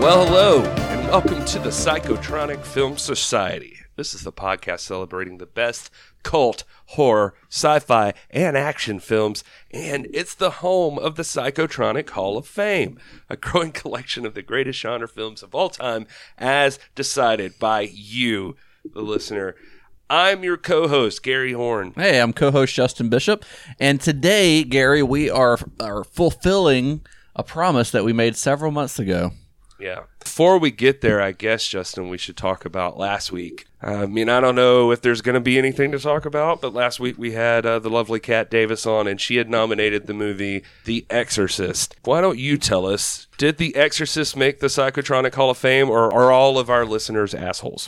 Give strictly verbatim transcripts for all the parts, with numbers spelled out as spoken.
Well, hello, and welcome to the Psychotronic Film Society. This is the podcast celebrating the best cult, horror, sci-fi, and action films, and it's the home of the Psychotronic Hall of Fame, a growing collection of the greatest genre films of all time, as decided by you, the listener. I'm your co-host, Gary Horn. Hey, I'm co-host Justin Bishop, and today, Gary, we are are fulfilling a promise that we made several months ago. Yeah. Before we get there, I guess, Justin, we should talk about last week. I mean, I don't know if there's going to be anything to talk about, but last week we had uh, the lovely Kat Davis on, and she had nominated the movie The Exorcist. Why don't you tell us, did The Exorcist make the Psychotronic Hall of Fame, or are all of our listeners assholes?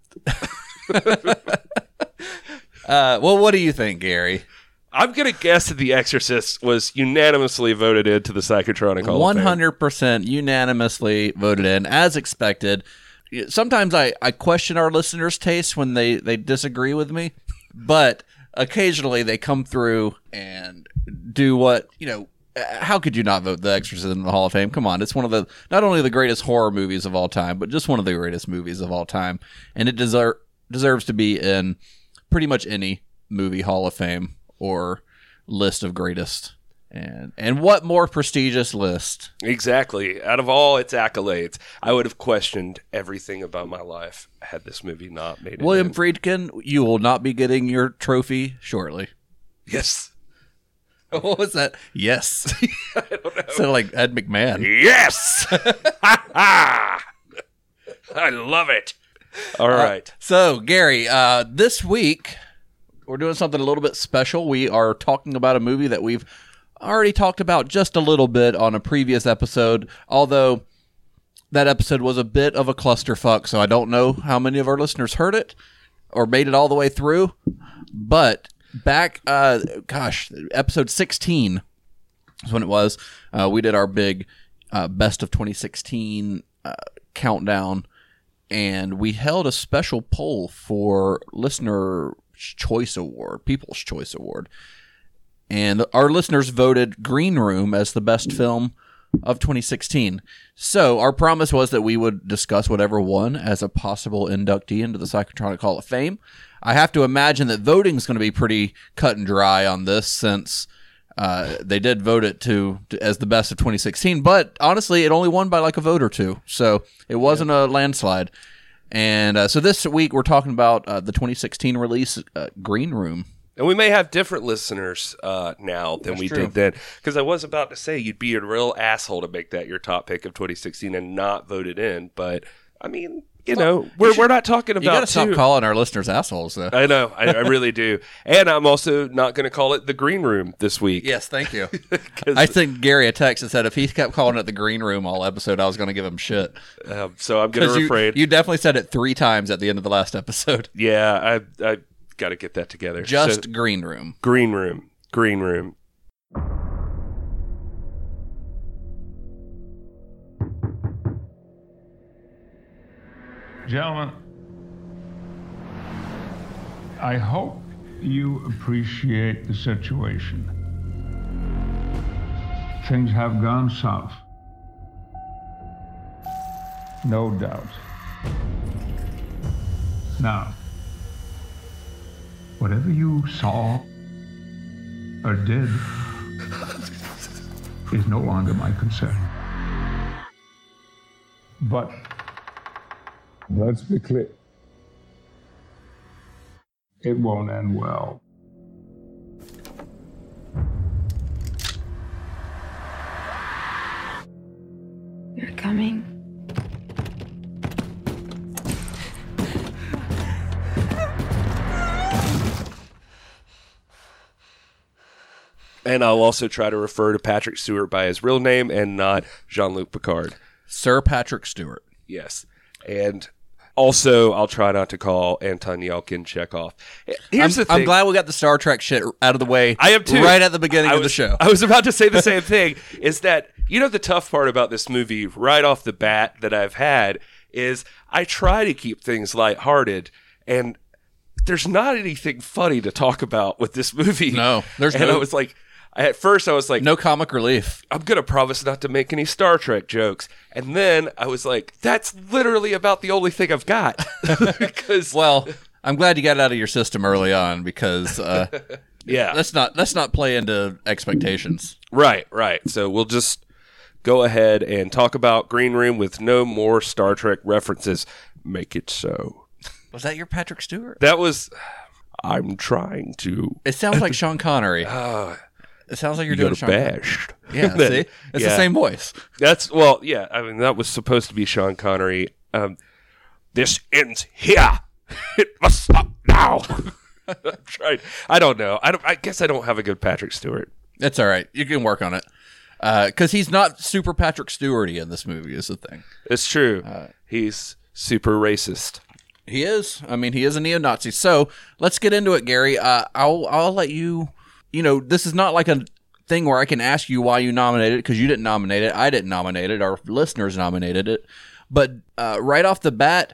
uh, well, what do you think, Gary? I'm going to guess that The Exorcist was unanimously voted into the Psychotronic Hall one hundred percent of Fame. one hundred percent unanimously voted in, as expected. Sometimes I, I question our listeners' taste when they, they disagree with me, but occasionally they come through and do what, you know, how could you not vote The Exorcist in the Hall of Fame? Come on, it's one of the, not only the greatest horror movies of all time, but just one of the greatest movies of all time, and it deser- deserves to be in pretty much any movie Hall of Fame or list of greatest. And and what more prestigious list? Exactly. Out of all its accolades, I would have questioned everything about my life had this movie not made it William in. Friedkin, you will not be getting your trophy shortly. Yes. What was that? Yes. I don't know. Sounded like Ed McMahon. Yes! I love it. All right. Uh, so, Gary, uh, this week we're doing something a little bit special. We are talking about a movie that we've already talked about just a little bit on a previous episode, although that episode was a bit of a clusterfuck, so I don't know how many of our listeners heard it or made it all the way through. But back, uh, gosh, episode sixteen is when it was. Uh, we did our big uh, best of twenty sixteen uh, countdown, and we held a special poll for Listener Choice Award, People's Choice Award. And our listeners voted Green Room as the best film of twenty sixteen. So our promise was that we would discuss whatever won as a possible inductee into the Psychotronic Hall of Fame. I have to imagine that voting is going to be pretty cut and dry on this, since uh, they did vote it to, to as the best of twenty sixteen. But honestly, it only won by like a vote or two, so it wasn't yeah. a landslide. And uh, so this week we're talking about uh, the twenty sixteen release, uh, Green Room. And we may have different listeners uh, now than That's we true. did then. Because I was about to say, you'd be a real asshole to make that your top pick of twenty sixteen and not vote it in. But, I mean, you know, well, we're you should, we're not talking about... You got to stop calling our listeners assholes, though. I know. I, I really do. And I'm also not going to call it the Green Room this week. Yes, thank you. I sent Gary a text that said if he kept calling it the Green Room all episode, I was going to give him shit. Um, so I'm going to refrain. You, you definitely said it three times at the end of the last episode. Yeah, I... I got to get that together. Just so, Green Room. Green Room. Green Room. Gentlemen, I hope you appreciate the situation. Things have gone south. No doubt. Now, whatever you saw or did is no longer my concern. But let's be clear. It won't end well. You're coming. And I'll also try to refer to Patrick Stewart by his real name and not Jean-Luc Picard. Sir Patrick Stewart. Yes. And also, I'll try not to call Anton Yelkin Chekhov. Here's I'm, the thing. I'm glad we got the Star Trek shit out of the way. I am too. Right at the beginning I of was, the show. I was about to say the same thing, is that, you know, the tough part about this movie right off the bat that I've had is I try to keep things lighthearted, and there's not anything funny to talk about with this movie. No, there's and no. I was like, I, at first I was like, No comic relief. I'm going to promise not to make any Star Trek jokes. And then I was like, that's literally about the only thing I've got. Because, Well, I'm glad you got it out of your system early on because uh, yeah. let's not let's not play into expectations. Right, right. So we'll just go ahead and talk about Green Room with no more Star Trek references. Make it so. Was that your Patrick Stewart? That was, I'm trying to. It sounds like Sean Connery. Uh, It sounds like you're you doing go Sean to Connery. bashed. Yeah, Then- see? It's yeah. the same voice. That's, well, yeah. I mean, that was supposed to be Sean Connery. Um, this ends here. It must stop now. I'm trying. I don't know. I don't. I guess I don't have a good Patrick Stewart. It's all right. You can work on it. Because he's not super Patrick Stewart-y in this movie is the thing. It's true. He's super racist. He is. I mean, he is a neo-Nazi. So let's get into it, Gary. Uh, I'll I'll let you. You know, this is not like a thing where I can ask you why you nominated it because you didn't nominate it. I didn't nominate it. Our listeners nominated it. But uh, right off the bat,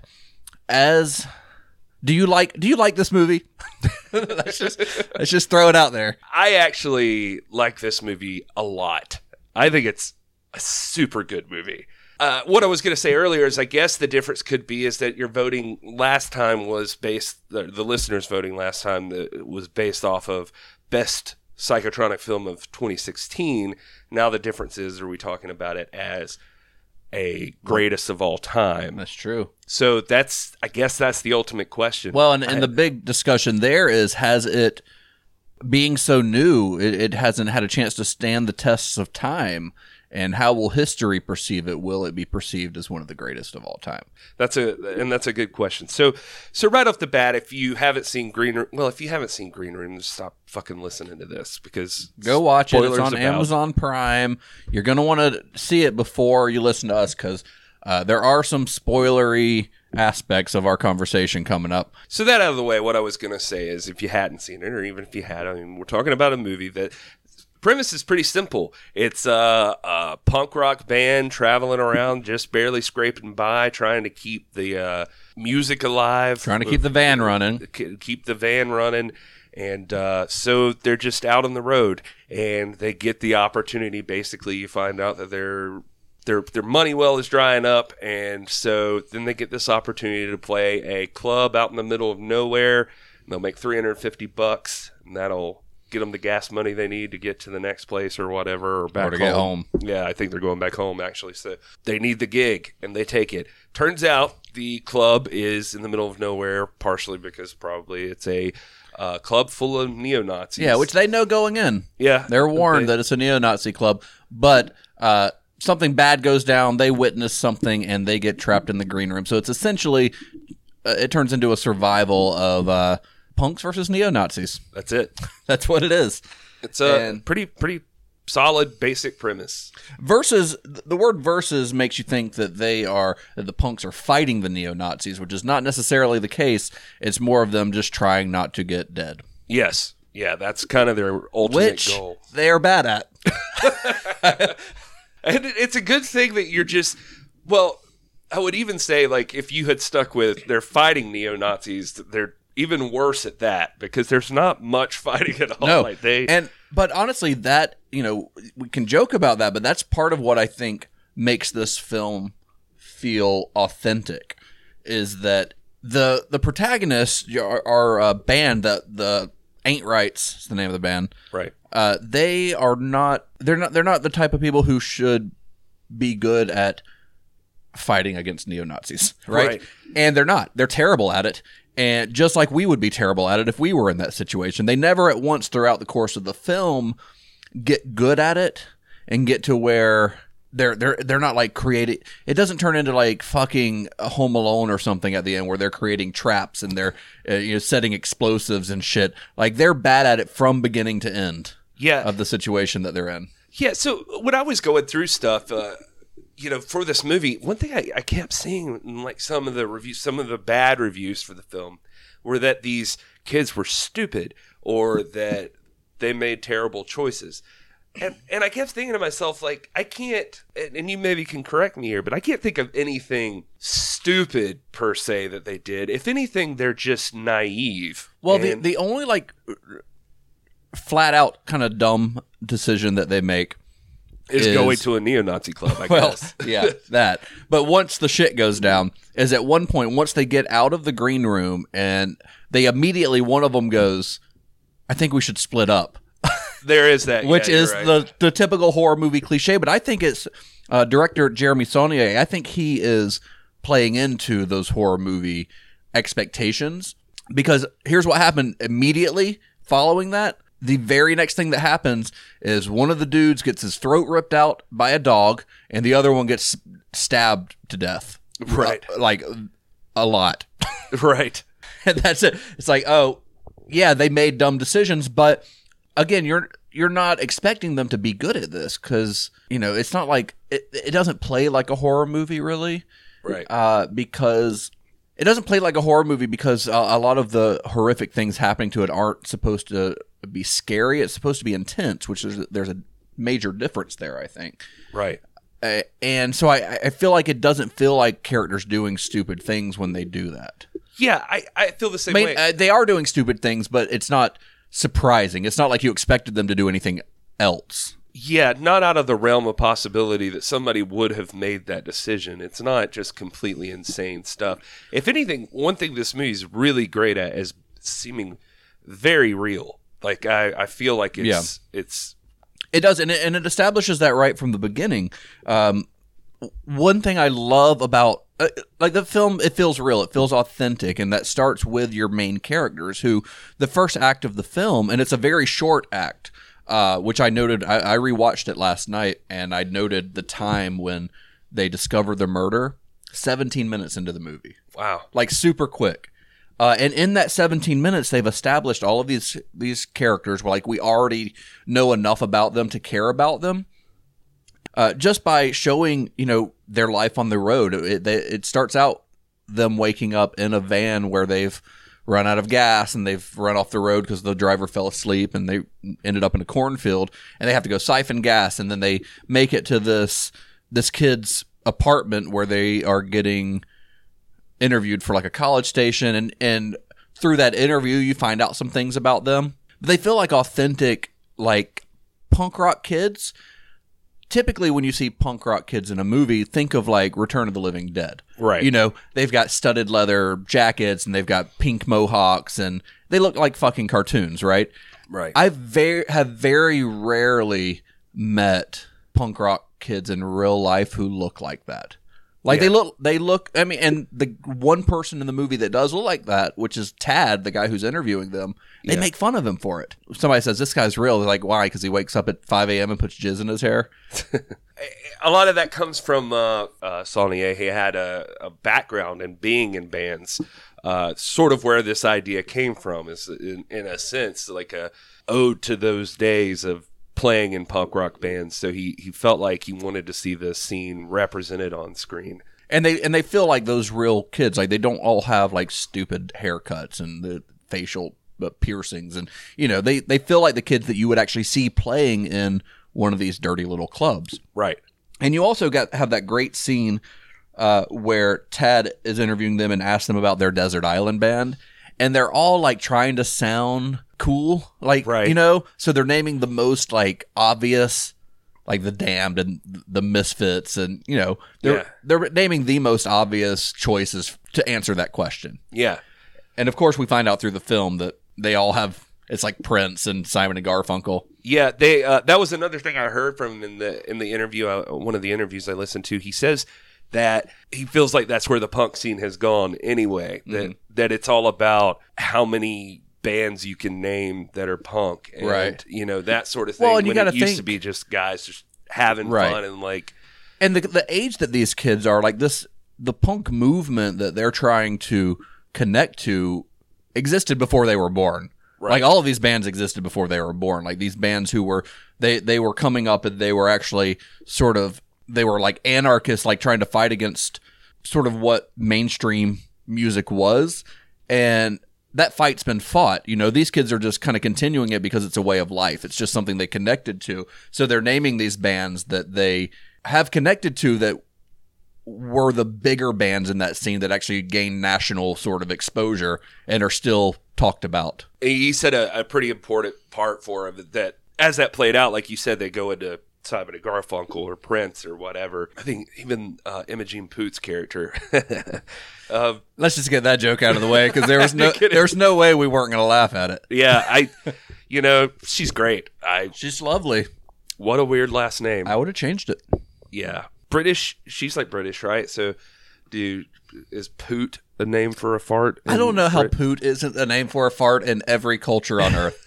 as do you like do you like this movie? let's just let's just throw it out there. I actually like this movie a lot. I think it's a super good movie. Uh, what I was going to say earlier is I guess the difference could be is that your voting last time was based, the, the listeners' voting last time that was based off of best psychotronic film of twenty sixteen. Now the difference is, are we talking about it as a greatest of all time? That's true. So that's, I guess that's the ultimate question. Well, and, and I- the big discussion there is, has it, being so new, it, it hasn't had a chance to stand the tests of time, and how will history perceive it? Will it be perceived as one of the greatest of all time? That's a and that's a good question. So so right off the bat, if you haven't seen Green Room, well, if you haven't seen Green Room, just stop fucking listening to this because Go watch it. It's spoilers on about- Amazon Prime. You're going to want to see it before you listen to us because uh, there are some spoilery aspects of our conversation coming up. So that out of the way, what I was going to say is if you hadn't seen it, or even if you had, I mean, we're talking about a movie that premise is pretty simple. It's a, a punk rock band traveling around, just barely scraping by, trying to keep the uh, music alive. Trying to keep the van running. K- keep the van running. And uh, so they're just out on the road, and they get the opportunity. Basically, you find out that their their their money well is drying up, and so then they get this opportunity to play a club out in the middle of nowhere. And they'll make three hundred fifty bucks, and that'll get them the gas money they need to get to the next place or whatever, or back Or to get home. Yeah, I think they're going back home, actually. So they need the gig, and they take it. Turns out the club is in the middle of nowhere, partially because probably it's a uh, club full of neo-Nazis. Yeah, which they know going in. Yeah. They're warned They- that it's a neo-Nazi club, but uh, something bad goes down, they witness something, and they get trapped in the green room. So it's essentially, uh, it turns into a survival of uh, punks versus neo-Nazis. That's it. That's what it is. It's a And- pretty pretty solid basic premise. Versus, the word versus makes you think that they are, that the punks are fighting the neo-Nazis, which is not necessarily the case. It's more of them just trying not to get dead. Yes. Yeah, that's kind of their ultimate Which goal. they are bad at. And it- it's a good thing that you're just, well, I would even say, like, if you had stuck with they're fighting neo-Nazis, they're even worse at that because there's not much fighting at all. No, Like they, and but honestly, that you know we can joke about that, but that's part of what I think makes this film feel authentic. Is that the the protagonists are, are a band that the Ain't Rights is the name of the band. right. Uh, they are not. They're not. They're not the type of people who should be good at fighting against neo-Nazis, right? Right. And they're not. They're terrible at it. And just like we would be terrible at it if we were in that situation. They never at once throughout the course of the film get good at it and get to where they're they're they're not like creating, it doesn't turn into like fucking Home Alone or something at the end where they're creating traps and they're uh, you know setting explosives and shit. Like they're bad at it from beginning to end Yeah. of the situation that they're in. Yeah, so when I was going through stuff, uh, you know, for this movie, one thing I, I kept seeing in like some of the reviews, some of the bad reviews for the film, were that these kids were stupid or that they made terrible choices. And and I kept thinking to myself, like, I can't, and, and you maybe can correct me here, but I can't think of anything stupid per se that they did. If anything, they're just naive. Well, the And- the only like flat out kind of dumb decision that they make Is, is going to a neo-Nazi club, I well, guess. yeah, that. But once the shit goes down, is at one point, once they get out of the green room and they immediately, one of them goes, I think we should split up. There is that. Which yeah, is you're right. the, the typical horror movie cliche, but I think it's uh, director Jeremy Saulnier. I think he is playing into those horror movie expectations, because here's what happened immediately following that. The very next thing that happens is one of the dudes gets his throat ripped out by a dog, and the other one gets stabbed to death. Right. Uh, like a lot. Right. And that's it. It's like, oh, yeah, they made dumb decisions, but again, you're you're not expecting them to be good at this, because, you know, it's not like it, it doesn't play like a horror movie, really. Right. Uh, because it doesn't play like a horror movie because uh, a lot of the horrific things happening to it aren't supposed to be scary. It's supposed to be intense, which is there's a major difference there, I think. Right. Uh, and so I, I feel like it doesn't feel like characters doing stupid things when they do that. Yeah, I, I feel the same I mean, way. uh, they are doing stupid things, but it's not surprising. It's not like you expected them to do anything else. Yeah, not out of the realm of possibility that somebody would have made that decision. It's not just completely insane stuff. If anything, one thing this movie is really great at is seeming very real. Like, I, I feel like it's Yeah. it's It does, and it, and it establishes that right from the beginning. Um, one thing I love about uh, like the film, it feels real, it feels authentic, and that starts with your main characters, who the first act of the film, and it's a very short act, uh, which I noted. I, I rewatched it last night, and I noted the time when they discover the murder. seventeen minutes into the movie, wow. like super quick. Uh, and in that seventeen minutes, they've established all of these these characters. Where, like, we already know enough about them to care about them. Uh, just by showing, you know, their life on the road, it, it starts out them waking up in a van where they've run out of gas and they've run off the road because the driver fell asleep, and they ended up in a cornfield, and they have to go siphon gas, and then they make it to this this kid's apartment where they are getting interviewed for like a college station, and and through that interview you find out some things about them. But they feel like authentic, like punk rock kids. Typically when you see punk rock kids in a movie, think of like Return of the Living Dead. Right. You know, they've got studded leather jackets and they've got pink mohawks and they look like fucking cartoons, right? Right. I very have very rarely met punk rock kids in real life who look like that. Like Yeah. they look, they look. I mean, and the one person in the movie that does look like that, which is Tad, the guy who's interviewing them, they Yeah. make fun of him for it. If somebody says this guy's real, they're like, why? Because he wakes up at five a.m. and puts jizz in his hair. A lot of that comes from uh, uh, Saulnier. He had a, a background in being in bands, uh, sort of where this idea came from. Is in, in a sense like a ode to those days of playing in punk rock bands. So he, he felt like he wanted to see this scene represented on screen. And they and they feel like those real kids. Like they don't all have like stupid haircuts and the facial uh, piercings, and you know they they feel like the kids that you would actually see playing in one of these dirty little clubs. Right. And you also got have that great scene uh, where Tad is interviewing them and asks them about their desert island band, and they're all like trying to sound cool, like Right. you know. So they're naming the most like obvious, like the Damned and the Misfits, and you know they're Yeah. they're naming the most obvious choices to answer that question. Yeah. And of course, we find out through the film that they all have. It's like Prince and Simon and Garfunkel. Yeah, they. Uh, that was another thing I heard from him in the in the interview. Uh, one of the interviews I listened to, he says that he feels like that's where the punk scene has gone anyway. That Mm-hmm. that it's all about how many bands you can name that are punk, and, Right. You know, that sort of thing. Well, and you when it gotta used think- to be just guys just having Right. fun and like And the the age that these kids are, like this, the punk movement that they're trying to connect to existed before they were born. Right. Like all of these bands existed before they were born. Like these bands who were they they were coming up and they were actually sort of they were like anarchists, like trying to fight against sort of what mainstream music was, and that fight's been fought. You know, these kids are just kind of continuing it because it's a way of life. It's just something they connected to. So they're naming these bands that they have connected to that were the bigger bands in that scene that actually gained national sort of exposure and are still talked about. He said a, a pretty important part for him that as that played out, like you said, they go into Simon and Garfunkel or Prince or whatever. I think even uh, Imogen Poots' character. um, Let's just get that joke out of the way because there was no there's no way we weren't going to laugh at it. Yeah, I, you know, she's great. I She's lovely. What a weird last name. I would have changed it. Yeah, British. She's like British, right? So, do is Poot a name for a fart? I don't know how Brit- poot isn't a name for a fart in every culture on earth.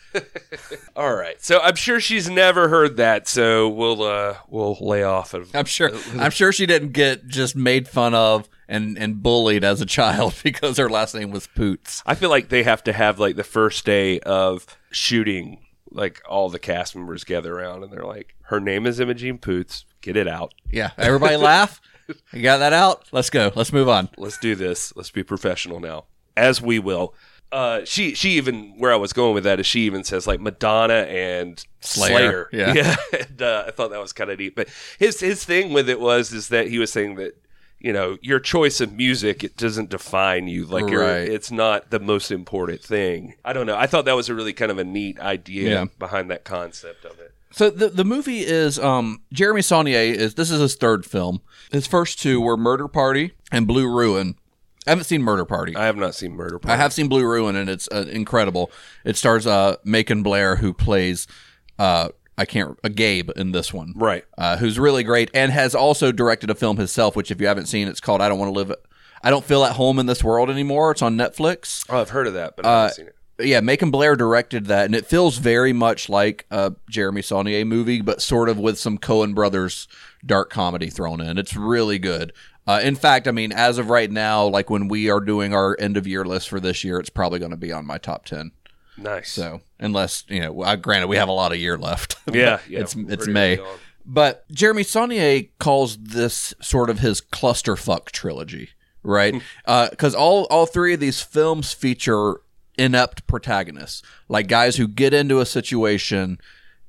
All right, so I'm sure she's never heard that, so we'll uh we'll lay off of. I'm sure. I'm sure she didn't get just made fun of and and bullied as a child because her last name was Poots. I feel like they have to have like the first day of shooting, like all the cast members gather around and they're like, "Her name is Imogen Poots. Get it out. Yeah, everybody laugh. You got that out? Let's go. Let's move on. Let's do this. Let's be professional now, as we will." Uh, she she even where I was going with that is she even says like Madonna and Slayer. Slayer. Yeah. yeah. And, uh, I thought that was kind of neat. But his his thing with it was is that he was saying that, you know, your choice of music, it doesn't define you. Like you're, Right. it's not the most important thing. I don't know. I thought that was a really kind of a neat idea Yeah. behind that concept of it. So the the movie is um Jeremy Saulnier is this is his third film. His first two were Murder Party and Blue Ruin. I haven't seen Murder Party. I have not seen Murder Party. I have seen Blue Ruin, and it's uh, incredible. It stars uh, Macon Blair, who plays uh, I can't uh, Gabe in this one, Right. Uh, who's really great, and has also directed a film himself. Which, if you haven't seen, it's called "I Don't Want to Live." I don't feel at home in this world anymore. It's on Netflix. Oh, I've heard of that, but I Uh, haven't seen it. Yeah, Macon Blair directed that, and it feels very much like a Jeremy Saulnier movie, but sort of with some Coen Brothers dark comedy thrown in. It's really good. Uh, in fact, I mean, as of right now, like when we are doing our end of year list for this year, it's probably going to be on my top ten. Nice. So, unless you know, I, granted, we have a lot of year left. Yeah, yeah. it's it's pretty May. early on. But Jeremy Saulnier calls this sort of his clusterfuck trilogy, right? Because uh, all all three of these films feature inept protagonists, like guys who get into a situation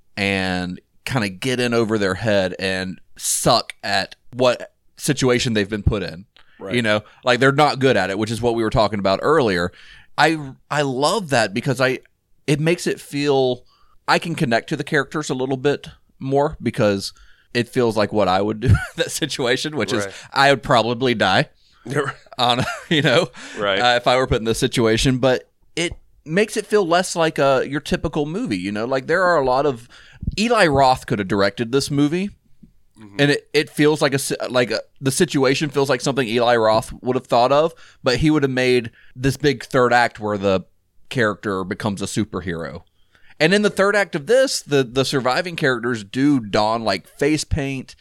and kind of get in over their head and suck at what situation they've been put in. Right. You know, like they're not good at it, which is what we were talking about earlier. I I love that because I it makes it feel I can connect to the characters a little bit more because it feels like what I would do in that situation, which Right. is I would probably die on you know Right. uh, if I were put in this situation, but it makes it feel less like a your typical movie. You know, like there are a lot of Eli Roth could have directed this movie. And it, it feels like a si- like a, the situation feels like something Eli Roth would have thought of, but he would have made this big third act where the character becomes a superhero. And in the third act of this, the the surviving characters do don like face paint,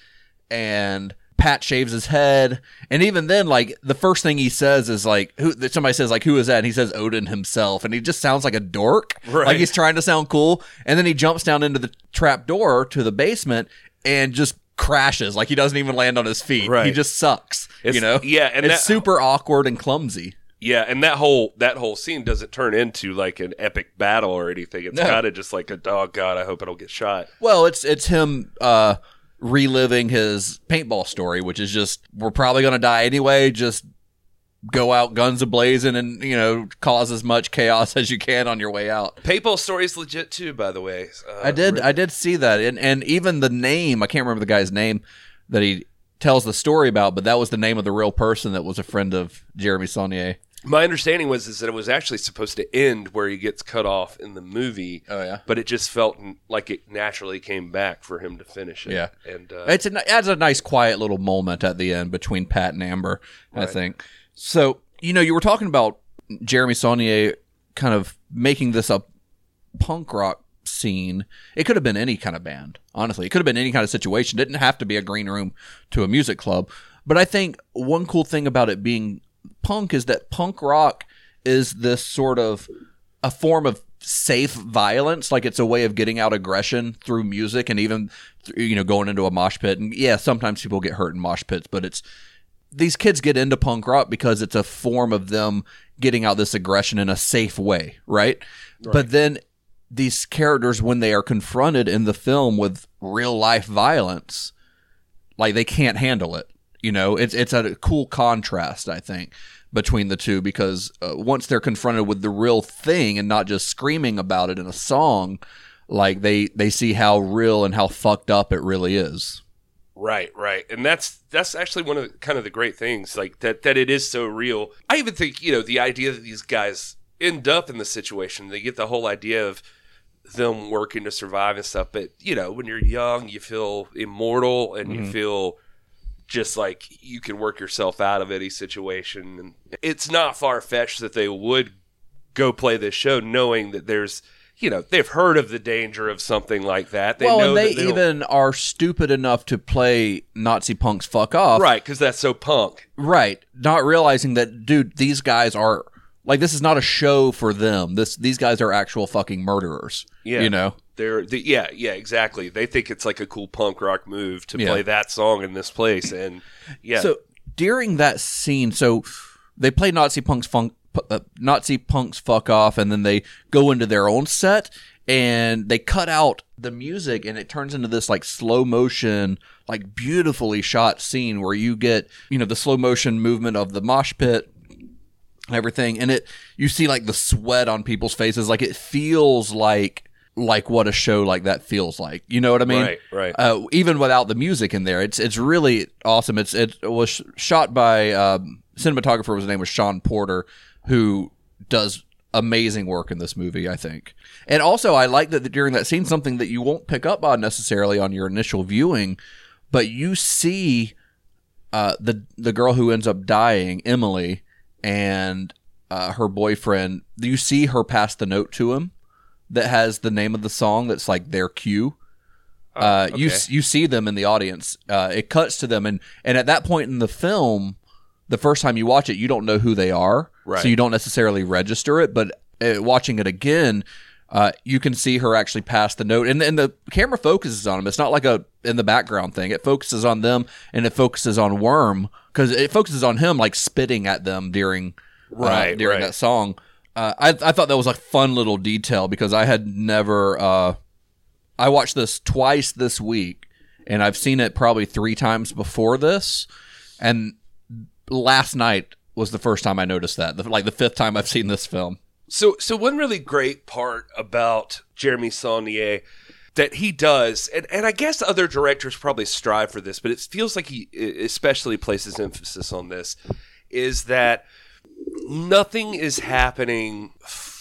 and Pat shaves his head, and even then, like the first thing he says is like, "Who?" Somebody says like, "Who is that?" And he says Odin himself, and he just sounds like a dork, Right. like he's trying to sound cool. And then he jumps down into the trap door to the basement and just crashes, like he doesn't even land on his feet. Right. He just sucks. It's- you know, yeah, and it's that- super awkward and clumsy. Yeah, and that whole that whole scene doesn't turn into like an epic battle or anything. It's No. kind of just like a oh god, I hope I don't get shot. Well, it's it's him uh, reliving his paintball story, which is just we're probably gonna die anyway. Just go out guns a-blazing and you know cause as much chaos as you can on your way out. Paintball story is legit too, by the way. Uh, I did re- I did see that, and and even the name, I can't remember the guy's name that he tells the story about, but that was the name of the real person that was a friend of Jeremy Saulnier. My understanding was is that it was actually supposed to end where he gets cut off in the movie. Oh, yeah? but it just felt n- like it naturally came back for him to finish it. Yeah. and uh, It's a, it adds a nice quiet little moment at the end between Pat and Amber, I Right. think. So, you know, you were talking about Jeremy Saulnier kind of making this a punk rock scene. It could have been any kind of band, honestly. It could have been any kind of situation. It didn't have to be a green room to a music club. But I think one cool thing about it being punk is that punk rock is this sort of a form of safe violence. Like it's a way of getting out aggression through music and even, you know, going into a mosh pit. And yeah, sometimes people get hurt in mosh pits, but it's, these kids get into punk rock because it's a form of them getting out this aggression in a safe way, right? right. But then these characters, when they are confronted in the film with real life violence, like they can't handle it. You know, it's it's a cool contrast, I think, between the two, because uh, once they're confronted with the real thing and not just screaming about it in a song, like they they see how real and how fucked up it really is. Right, right. And that's that's actually one of the, kind of the great things, like that that it is so real. I even think, you know, the idea that these guys end up in the situation, they get the whole idea of them working to survive and stuff, but, you know, when you're young, you feel immortal and mm-hmm. you feel just like you can work yourself out of any situation. And it's not far-fetched that they would go play this show knowing that there's, you know, they've heard of the danger of something like that. They well, know and they, that they even are stupid enough to play Nazi punks fuck off. Right, because that's so punk. Right. Not realizing that, dude, these guys are, like, this is not a show for them. This These guys are actual fucking murderers. Yeah. You know? They're, they, yeah, yeah, exactly. They think it's like a cool punk rock move to Yeah. play that song in this place. And, yeah. So, during that scene, so they play Nazi punks funk, uh, Nazi punks fuck off, and then they go into their own set, and they cut out the music, and it turns into this like slow motion, like beautifully shot scene where you get, you know, the slow motion movement of the mosh pit and everything, and it you see like the sweat on people's faces, like it feels like like what a show like that feels like. You know what I mean? Right, right. Uh, even without the music in there, it's it's really awesome. It's it was sh- shot by um, cinematographer. His name was Sean Porter, who does amazing work in this movie, I think. And also, I like that during that scene, something that you won't pick up on necessarily on your initial viewing, but you see uh, the the girl who ends up dying, Emily, and uh, her boyfriend. You see her pass the note to him that has the name of the song. That's like their cue. Oh, uh, okay. You you see them in the audience. Uh, it cuts to them, and and at that point in the film, the first time you watch it, you don't know who they are, right. so you don't necessarily register it. But uh, watching it again, uh, you can see her actually pass the note, and, and the camera focuses on them. It's not like a in the background thing. It focuses on them, and it focuses on Worm, because it focuses on him like spitting at them during right uh, during right. that song. Uh, I I thought that was a fun little detail, because I had never. Uh, I watched this twice this week, and I've seen it probably three times before this, and last night was the first time I noticed that. The, like the fifth time I've seen this film. So, so one really great part about Jeremy Saulnier that he does, and, and I guess other directors probably strive for this, but it feels like he especially places emphasis on this, is that nothing is happening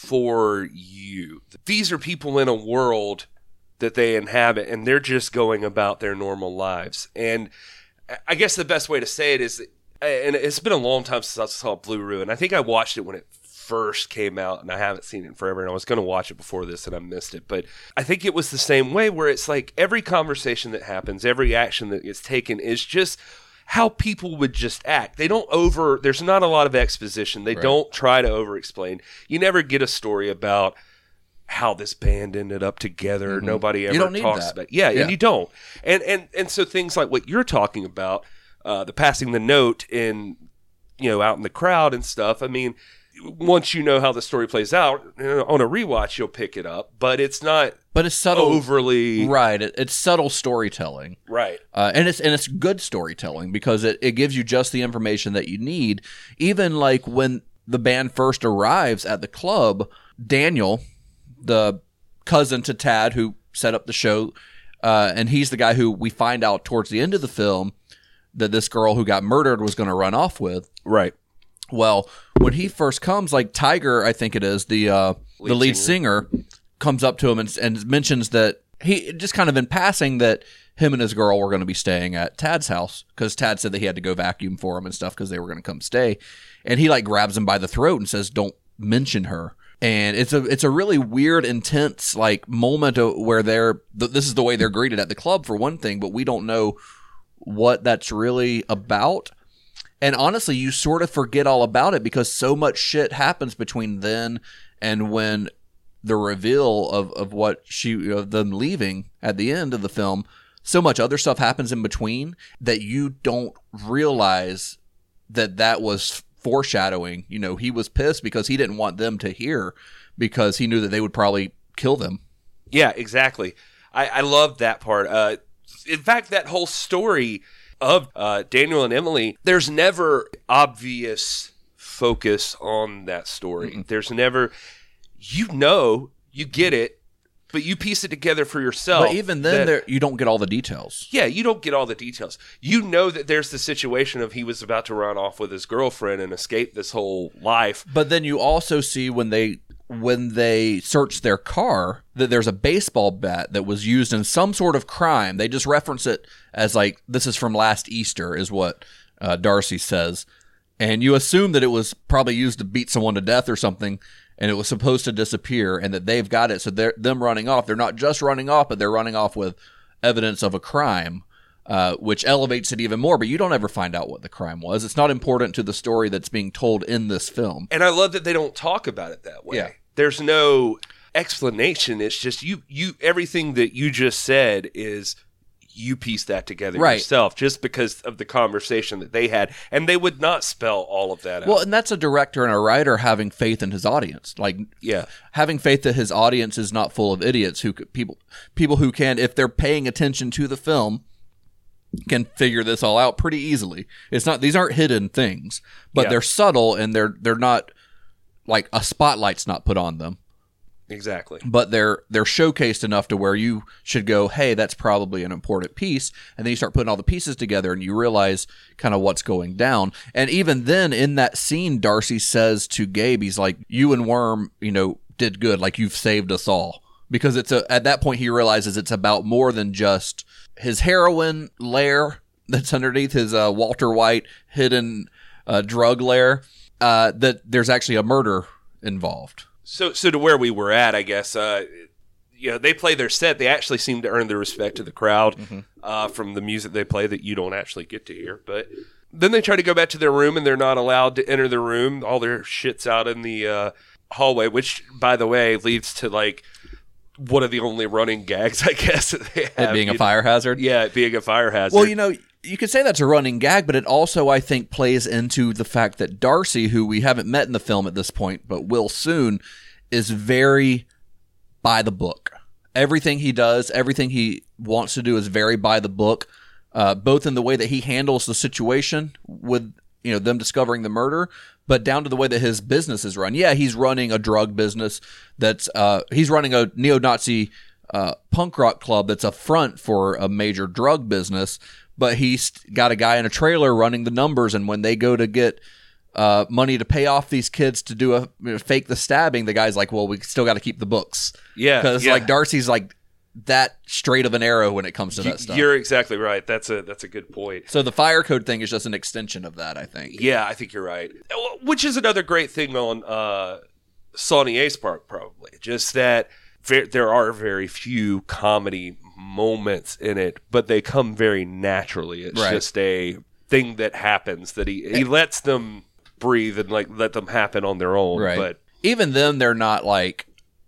for you. These are people in a world that they inhabit, and they're just going about their normal lives. And I guess the best way to say it is, and it's been a long time since I saw Blue Ruin. I think I watched it when it first came out, and I haven't seen it in forever, and I was going to watch it before this, and I missed it. But I think it was the same way, where it's like every conversation that happens, every action that gets taken is just how people would just act. They don't over, there's not a lot of exposition. They Right. don't try to over-explain. You never get a story about how this band ended up together. Mm-hmm. Nobody ever You don't need talks that. about yeah, Yeah. and you don't. And, and, and so things like what you're talking about, uh, the passing the note in, you know, out in the crowd and stuff. I mean, once you know how the story plays out, you know, on a rewatch, you'll pick it up, but it's not But it's subtle, overly right? It, it's subtle storytelling. right. Uh, and it's and it's good storytelling, because it, it gives you just the information that you need. Even like when the band first arrives at the club, Daniel, the cousin to Tad who set up the show, uh, and he's the guy who we find out towards the end of the film that this girl who got murdered was going to run off with. Right. Well, when he first comes, like Tiger, I think it is, the uh, Lead the lead singer. singer, comes up to him and, and mentions that he, just kind of in passing, that him and his girl were going to be staying at Tad's house, because Tad said that he had to go vacuum for him and stuff because they were going to come stay. And he like grabs him by the throat and says, "Don't mention her." And it's a it's a really weird, intense like moment of, where they're th- this is the way they're greeted at the club for one thing, but we don't know what that's really about. And honestly, you sort of forget all about it, because so much shit happens between then and when the reveal of, of what she of them leaving at the end of the film. So much other stuff happens in between that you don't realize that that was foreshadowing. You know, he was pissed because he didn't want them to hear, because he knew that they would probably kill them. Yeah, exactly. I, I love that part. Uh, in fact, that whole story of uh, Daniel and Emily, there's never obvious focus on that story. Mm-mm. There's never, you know, you get it, but you piece it together for yourself. But even then, that, there, you don't get all the details. Yeah, you don't get all the details. You know that there's the situation of he was about to run off with his girlfriend and escape this whole life. But then you also see when they when they search their car that there's a baseball bat that was used in some sort of crime. They just reference it as like, this is from last Easter, is what uh, Darcy says. And you assume that it was probably used to beat someone to death or something, and it was supposed to disappear, and that they've got it. So they're them running off. They're not just running off, but they're running off with evidence of a crime, uh, which elevates it even more. But you don't ever find out what the crime was. It's not important to the story that's being told in this film. And I love that they don't talk about it that way. Yeah. There's no explanation. It's just you. You everything that you just said is you piece that together right. yourself, just because of the conversation that they had, and they would not spell all of that out. Well, and that's a director and a writer having faith in his audience, like yeah, having faith that his audience is not full of idiots who could, people people who can, if they're paying attention to the film, can figure this all out pretty easily. It's not; these aren't hidden things, but yeah. they're subtle, and they're they're not like a spotlight's not put on them. Exactly. But they're they're showcased enough to where you should go, hey, that's probably an important piece. And then you start putting all the pieces together and you realize kind of what's going down. And even then in that scene, Darcy says to Gabe, he's like, you and Worm, you know, did good. Like, you've saved us all. Because it's a, at that point he realizes it's about more than just his heroin lair that's underneath his uh, Walter White hidden uh, drug lair, uh, that there's actually a murder involved. So, so to where we were at, I guess, uh, you know, they play their set. They actually seem to earn the respect of the crowd mm-hmm. uh, from the music they play that you don't actually get to hear. But then they try to go back to their room, and they're not allowed to enter the room. All their shit's out in the uh, hallway, which, by the way, leads to, like, one of the only running gags, I guess, that they have. It being a fire hazard? Yeah, it being a fire hazard. Well, you know, you could say that's a running gag, but it also, I think, plays into the fact that Darcy, who we haven't met in the film at this point, but will soon, is very by the book. Everything he does, everything he wants to do is very by the book, uh, both in the way that he handles the situation with, you know, them discovering the murder, but down to the way that his business is run. Yeah, he's running a drug business that's, uh, he's running a neo-Nazi uh, punk rock club that's a front for a major drug business, but he's got a guy in a trailer running the numbers, and when they go to get uh, money to pay off these kids to do a you know, fake the stabbing, the guy's like, well, we still got to keep the books. Yeah. Because yeah. like Darcy's like that straight of an arrow when it comes to that stuff. You're exactly right. That's a that's a good point. So the fire code thing is just an extension of that, I think. Yeah, I think you're right. Which is another great thing on uh, Saulnier's part, probably. Just that there are very few comedy moments in it, but they come very naturally. It's right. just a thing that happens that he he lets them breathe and like let them happen on their own. Right. But even then, they're not like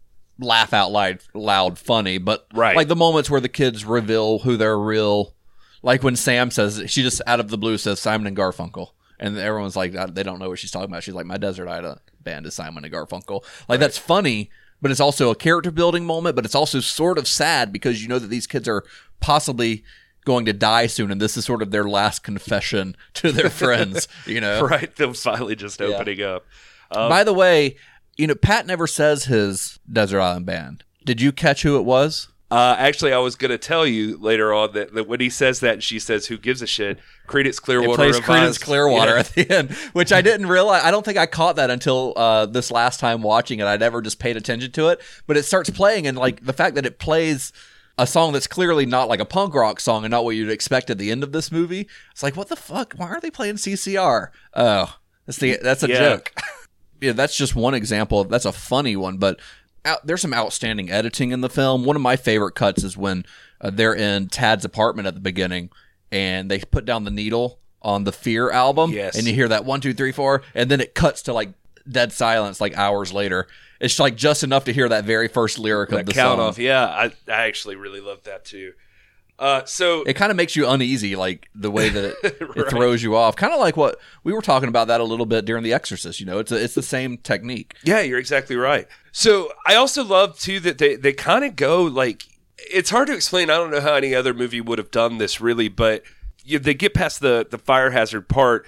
laugh out loud, loud funny, but right. like the moments where the kids reveal who they're real, like when Sam says, she just out of the blue says Simon and Garfunkel, and everyone's like, they don't know what she's talking about. She's like, my Desert Island band is Simon and Garfunkel. Like right. that's funny, but it's also a character building moment, but it's also sort of sad because you know that these kids are possibly going to die soon, and this is sort of their last confession to their friends, you know? Right, them finally just opening yeah. up. Um, By the way, you know, Pat never says his Desert Island Band. Did you catch who it was? Uh, actually, I was going to tell you later on that, that when he says that and she says, who gives a shit, Creedence Clearwater it plays Revives. Creedence Clearwater yeah. at the end, which I didn't realize. I don't think I caught that until uh, this last time watching it. I never just paid attention to it. But it starts playing, and like the fact that it plays a song that's clearly not like a punk rock song and not what you'd expect at the end of this movie, it's like, what the fuck? Why are they playing C C R? Oh, that's the that's a yeah. joke. Yeah, that's just one example. That's a funny one, but out, there's some outstanding editing in the film. One of my favorite cuts is when uh, they're in Tad's apartment at the beginning, and they put down the needle on the Fear album, yes. and you hear that one, two, three, four, and then it cuts to like dead silence, like hours later. It's like just enough to hear that very first lyric that of the count song. off. Yeah, I, I actually really love that too. Uh, so it kind of makes you uneasy, like the way that it, right. it throws you off. Kind of like what we were talking about that a little bit during The Exorcist. You know, it's a, it's the same technique. Yeah, you're exactly right. So I also love too that they they kind of go like, it's hard to explain. I don't know how any other movie would have done this really, but you, they get past the, the fire hazard part.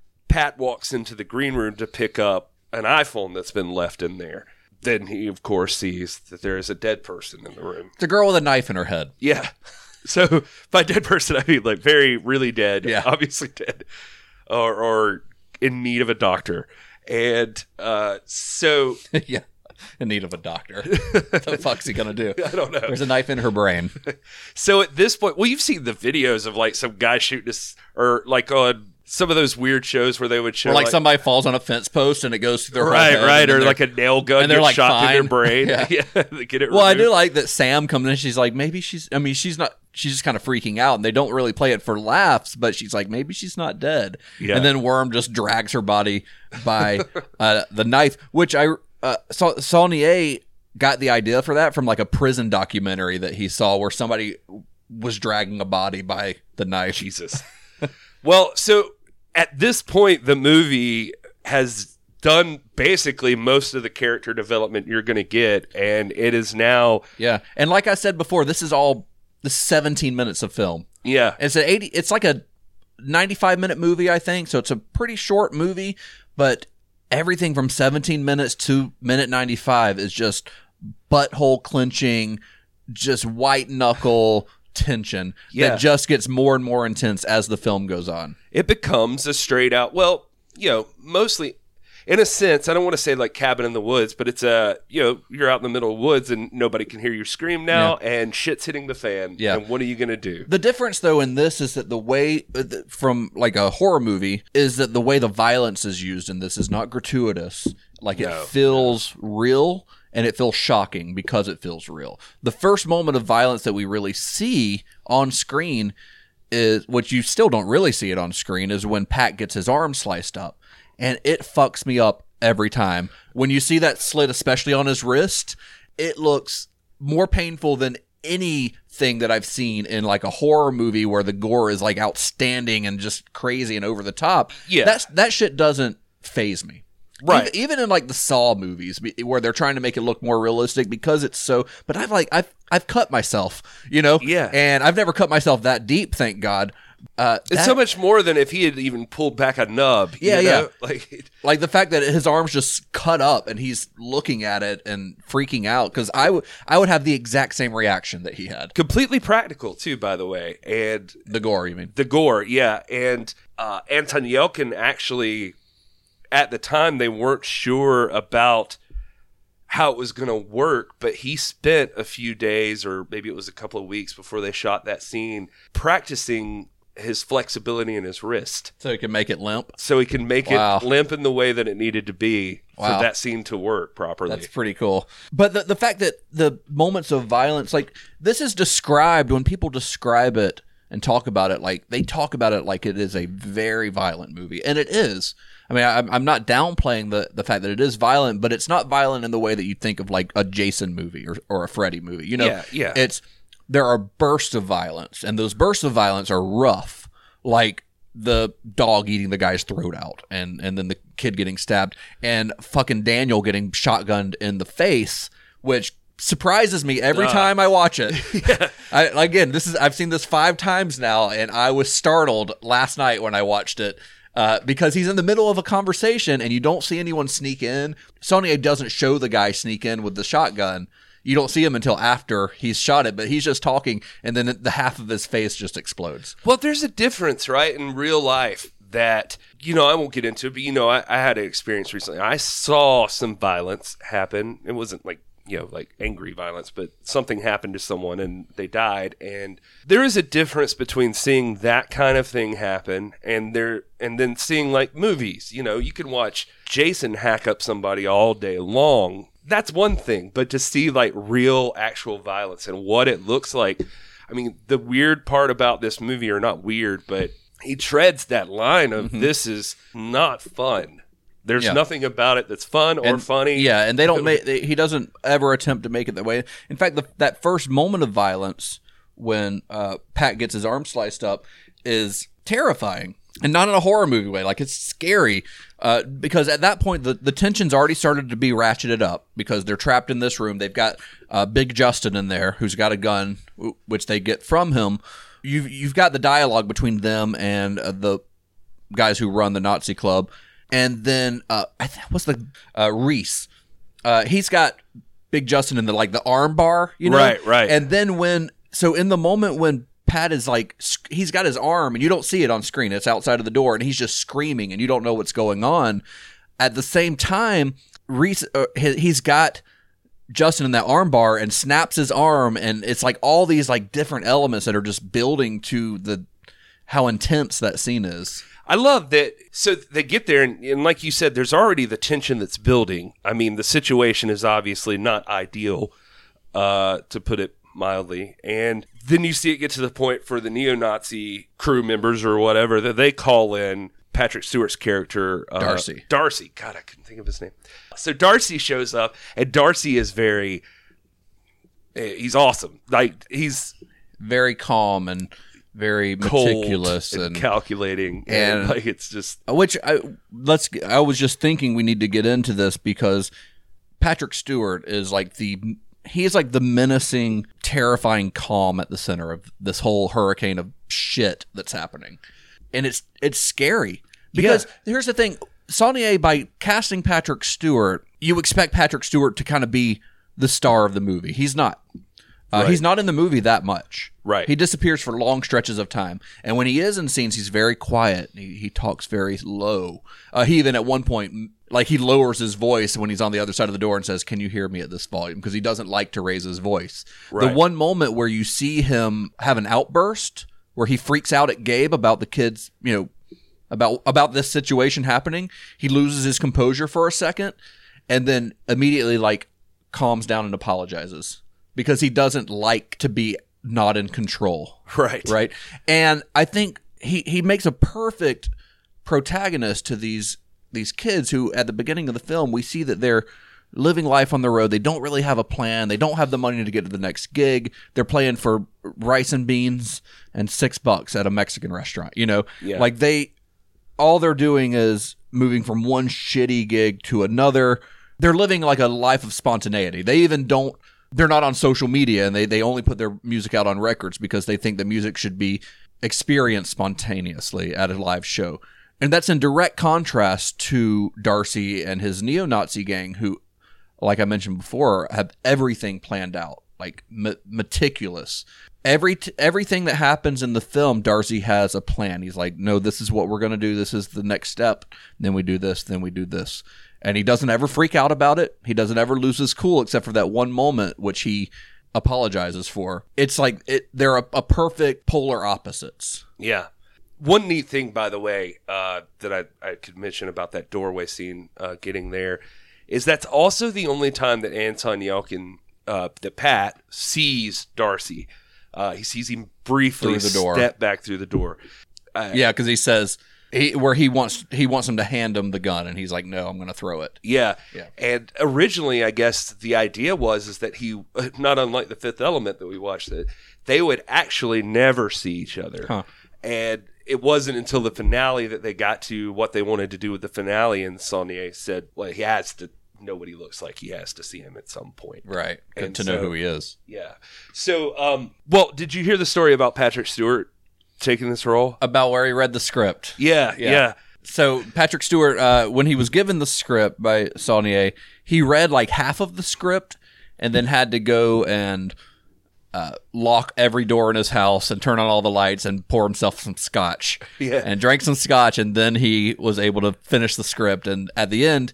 Pat walks into the green room to pick up an iPhone that's been left in there. Then he, of course, sees that there is a dead person in the room. It's a girl with a knife in her head. Yeah. So by dead person, I mean like very, really dead. Yeah. Obviously dead. Or, or in need of a doctor. And uh, so... Yeah. In need of a doctor. What the fuck's he going to do? I don't know. There's a knife in her brain. So at this point... Well, you've seen the videos of like some guy shooting us... Or like on some of those weird shows where they would show... Or like, like somebody falls on a fence post and it goes through their whole Right, head, right. and Or they're- like a nail gun and they're gets like, shot fine. through their brain. Yeah. Yeah. They get it Well, I removed. do like that Sam comes in. She's like, maybe she's. I mean, she's not. She's just kind of freaking out, and they don't really play it for laughs. But she's like, maybe she's not dead. Yeah. And then Worm just drags her body by uh, the knife, which I uh, saw. Saulnier got the idea for that from like a prison documentary that he saw where somebody was dragging a body by the knife. Jesus. Well, so at this point, the movie has done basically most of the character development you're going to get, and it is now, Yeah, and like I said before, this is all the seventeen minutes of film. yeah, It's an eighty. It's like a ninety-five minute movie, I think. So it's a pretty short movie, but everything from seventeen minutes to minute ninety-five is just butthole clenching, just white knuckle tension Yeah. that just gets more and more intense as the film goes on. it becomes a straight out, well, you know, mostly, in a sense, I don't want to say like Cabin in the Woods, but it's a, you know, you're out in the middle of the woods and nobody can hear you scream now, and shit's hitting the fan. Yeah. And what are you going to do? The difference, though, in this is that the way uh, th- from like a horror movie is that the way the violence is used in this is not gratuitous. Like it No, feels real and it feels shocking because it feels real. The first moment of violence that we really see on screen is, which you still don't really see it on screen, is when Pat gets his arm sliced up. And it fucks me up every time. When you see that slit, especially on his wrist, it looks more painful than anything that I've seen in like a horror movie where the gore is like outstanding and just crazy and over the top. Yeah. That's, that shit doesn't faze me. Right. Even, even in like the Saw movies be- where they're trying to make it look more realistic because it's so, but I've like, I've, I've cut myself, you know? Yeah. And I've never cut myself that deep, thank God. Uh, It's that- so much more than if he had even pulled back a nub. you Yeah, know? yeah. Like, it- Like the fact that his arm's just cut up and he's looking at it and freaking out, because I would I would have the exact same reaction that he had. completely practical too, by the way. And The gore, you mean? the gore, yeah. And uh, Anton Yelkin actually, at the time, they weren't sure about how it was going to work, but he spent a few days, or maybe it was a couple of weeks before they shot that scene, practicing his flexibility in his wrist So he can make it limp. so he can make Wow. it limp in the way that it needed to be Wow. for that scene to work properly. That's pretty cool. But the the fact that the moments of violence, like this is described when people describe it and talk about it, like they talk about it like it is a very violent movie, and it is. I mean, I'm, I'm not downplaying the, the fact that it is violent, but it's not violent in the way that you think of like a Jason movie or, or a Freddy movie. You know, Yeah, yeah. It's there are bursts of violence, and those bursts of violence are rough, like the dog eating the guy's throat out, and and then the kid getting stabbed, and fucking Daniel getting shotgunned in the face, which surprises me every Uh, time I watch it. I, again, this is I've seen this five times now, and I was startled last night when I watched it. Uh, because he's in the middle of a conversation and you don't see anyone sneak in. Saulnier doesn't show the guy sneak in with the shotgun. You don't see him until after he's shot it, but he's just talking, and then the half of his face just explodes. Well, there's a difference, right, in real life that, you know, I won't get into it, but, you know, I, I had an experience recently. I saw some violence happen. It wasn't like, you know, like angry violence, but something happened to someone and they died. And there is a difference between seeing that kind of thing happen and there, and then seeing like movies. You know, you can watch Jason hack up somebody all day long. That's one thing, but to see like real actual violence and what it looks like. I mean, the weird part about this movie, or not weird, but he treads that line of Mm-hmm. this is not fun. There's Yeah. nothing about it that's fun or And- funny. Yeah, and they don't make. They, he doesn't ever attempt to make it that way. In fact, the, that first moment of violence when uh, Pat gets his arm sliced up is terrifying, and not in a horror movie way. Like it's scary uh, because at that point the the tension's already started to be ratcheted up because they're trapped in this room. They've got uh, Big Justin in there who's got a gun, w- which they get from him. you've you've got the dialogue between them and uh, the guys who run the Nazi club, and then uh, I th- what's the uh, Reese? Uh, he's got Big Justin in the like the arm bar, you know, Right, right. And then when so in the moment when Pat is like sc- he's got his arm and you don't see it on screen, it's outside of the door, and he's just screaming and you don't know what's going on. At the same time, Reese uh, he, he's got Justin in that arm bar and snaps his arm, and it's like all these like different elements that are just building to the how intense that scene is. I love that. So they get there, and, and like you said, there's already the tension that's building. I mean, the situation is obviously not ideal, uh, to put it mildly. And then you see it get to the point for the neo-Nazi crew members or whatever that they call in Patrick Stewart's character, uh, Darcy. Darcy. God, I couldn't think of his name. So Darcy shows up, and Darcy is very, he's awesome. Like, he's Very calm and very cold meticulous and, and, calculating, and, and- like it's just which I let's I was just thinking we need to get into this because Patrick Stewart is like the he is like the menacing, terrifying calm at the center of this whole hurricane of shit that's happening. And it's it's scary. Because Yeah. here's the thing, Saulnier, by casting Patrick Stewart, you expect Patrick Stewart to kind of be the star of the movie. He's not. Uh, Right. He's not in the movie that much. Right. He disappears for long stretches of time. And when he is in scenes, he's very quiet. He, he talks very low. Uh, he even at one point, like he lowers his voice when he's on the other side of the door and says, "Can you hear me at this volume?" Because he doesn't like to raise his voice. Right. The one moment where you see him have an outburst, where he freaks out at Gabe about the kids, you know, about about this situation happening, he loses his composure for a second and then immediately like calms down and apologizes because he doesn't like to be not in control. right. Right. And I think he, he makes a perfect protagonist to these these kids who at the beginning of the film we see that they're living life on the road. They don't really have a plan. They don't have the money to get to the next gig. They're playing for rice and beans and six bucks at a Mexican restaurant. You know, Yeah. like they all they're doing is moving from one shitty gig to another. They're living like a life of spontaneity. They even don't, they're not on social media, and they, they only put their music out on records because they think the music should be experienced spontaneously at a live show. And that's in direct contrast to Darcy and his neo-Nazi gang who, like I mentioned before, have everything planned out, like me- meticulous. Every t- everything that happens in the film, Darcy has a plan. He's like, no, this is what we're going to do. This is the next step. Then we do this. Then we do this. And he doesn't ever freak out about it. He doesn't ever lose his cool except for that one moment, which he apologizes for. It's like it, they're a, a perfect polar opposites. Yeah. One neat thing, by the way, uh, that I, I could mention about that doorway scene uh, getting there is that's also the only time that Anton Yelkin, uh, that Pat, sees Darcy. Uh, he sees him briefly Through the door. step back through the door. Uh, Yeah, because he says he, where he wants he wants him to hand him the gun, and he's like, "No, I'm going to throw it." Yeah. Yeah. And originally, I guess the idea was is that he, not unlike The Fifth Element that we watched, that they would actually never see each other. Huh. And it wasn't until the finale that they got to what they wanted to do with the finale, and Saulnier said, well, he has to know what he looks like. He has to see him at some point. Right. Good And to know so- who he is. Yeah. So, um, well, did you hear the story about Patrick Stewart taking this role? About where he read the script. Yeah, yeah. Yeah. So Patrick Stewart, uh, when he was given the script by Saulnier, he read like half of the script and then had to go and uh, lock every door in his house and turn on all the lights and pour himself some scotch. Yeah. And drank some scotch, and then he was able to finish the script. And at the end,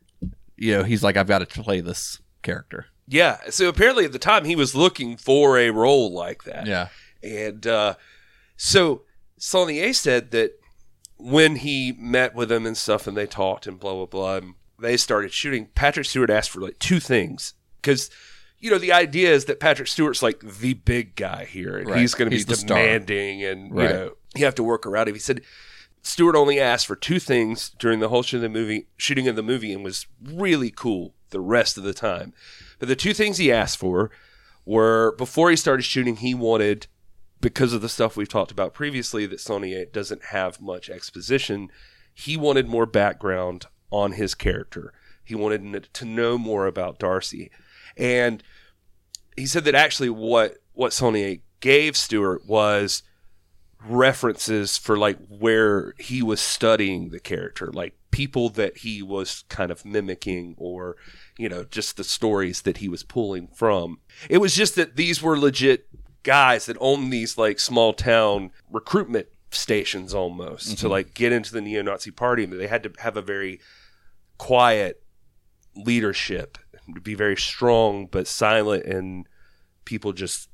you know, he's like, I've got to play this character. Yeah. So apparently at the time he was looking for a role like that. Yeah. And uh, so Saulnier said that when he met with him and stuff and they talked and blah, blah, blah, and they started shooting, Patrick Stewart asked for like two things. Because, you know, the idea is that Patrick Stewart's like the big guy here. And Right. he's going to be He's the star. demanding and, Right. you know, you have to work around him. He said Stewart only asked for two things during the whole shoot of the movie, shooting of the movie, and was really cool the rest of the time. But the two things he asked for were, before he started shooting, he wanted, because of the stuff we've talked about previously, that Saulnier doesn't have much exposition, he wanted more background on his character. He wanted to know more about Darcy. And he said that actually what, what Saulnier gave Stewart was references for like where he was studying the character, like people that he was kind of mimicking, or, you know, just the stories that he was pulling from. It was just that these were legit guys that owned these like small town recruitment stations almost, mm-hmm. to like get into the neo-Nazi party. And they had to have a very quiet leadership, to be very strong but silent, and people just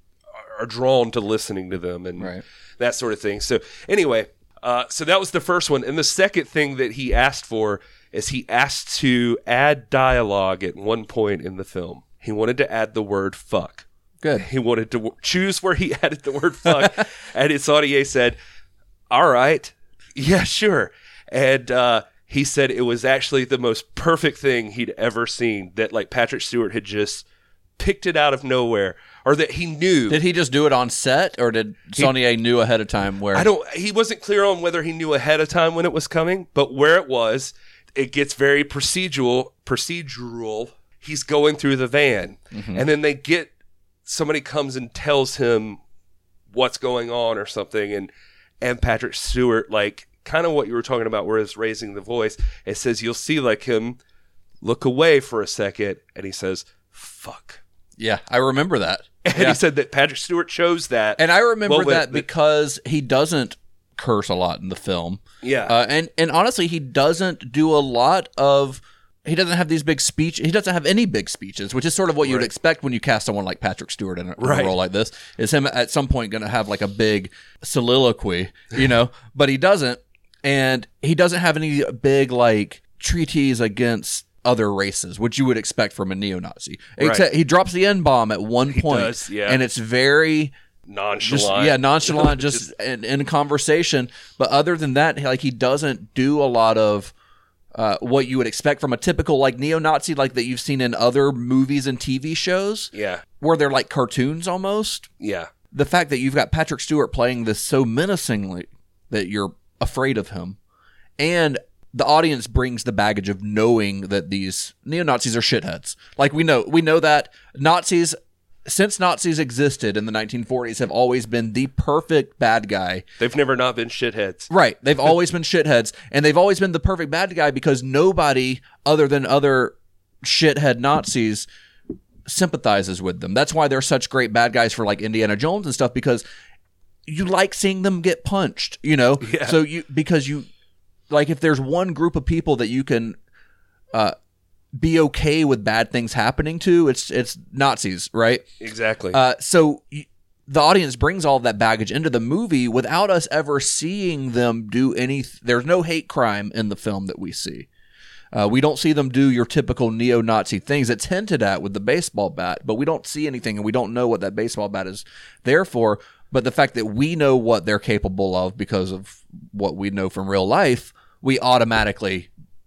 are drawn to listening to them and right. that sort of thing. So anyway, uh, so that was the first one. And the second thing that he asked for is he asked to add dialogue at one point in the film. He wanted to add the word fuck. Good. He wanted to w- choose where he added the word fuck. And Saudier said, all right, yeah, sure. And uh, he said it was actually the most perfect thing he'd ever seen, that like Patrick Stewart had just picked it out of nowhere, or that he knew. Did he just do it on set, or did Saunier knew ahead of time where? I don't, he wasn't clear on whether he knew ahead of time when it was coming, but where it was, it gets very procedural, procedural. He's going through the van, mm-hmm. and then they get, somebody comes and tells him what's going on or something, and and Patrick Stewart, like kind of what you were talking about, where it's raising the voice, it says you'll see like him look away for a second, and he says, fuck. Yeah, I remember that. And yeah. he said that Patrick Stewart chose that. And I remember well, that but, because he doesn't curse a lot in the film. Yeah. Uh, and, and honestly, he doesn't do a lot of... He doesn't have these big speech. He doesn't have any big speeches, which is sort of what you'd right. expect when you cast someone like Patrick Stewart in a, in right. a role like this. Is him at some point going to have like a big soliloquy, you know? But he doesn't, and he doesn't have any big like treaties against other races, which you would expect from a neo-Nazi. Right. Except he drops the N-bomb at one he point, does, yeah. and it's very nonchalant. Just, yeah, nonchalant, just in, in conversation. But other than that, like he doesn't do a lot of. Uh, what you would expect from a typical like neo-Nazi, like that you've seen in other movies and T V shows, yeah, where they're like cartoons almost. Yeah, the fact that you've got Patrick Stewart playing this so menacingly that you're afraid of him, and the audience brings the baggage of knowing that these neo-Nazis are shitheads. Like we know, we know that Nazis. Since Nazis existed in the nineteen forties, have always been the perfect bad guy. They've never not been shitheads. Right. They've always been shitheads, and they've always been the perfect bad guy because nobody other than other shithead Nazis sympathizes with them. That's why they're such great bad guys for like Indiana Jones and stuff, because you like seeing them get punched, you know? Yeah. So you, because you, like if there's one group of people that you can, uh, be okay with bad things happening to, it's it's Nazis, right? Exactly. Uh, so y- the audience brings all of that baggage into the movie without us ever seeing them do any. Th- There's no hate crime in the film that we see. Uh, we don't see them do your typical neo-Nazi things. It's hinted at with the baseball bat, but we don't see anything, and we don't know what that baseball bat is there for. But the fact that we know what they're capable of because of what we know from real life, we automatically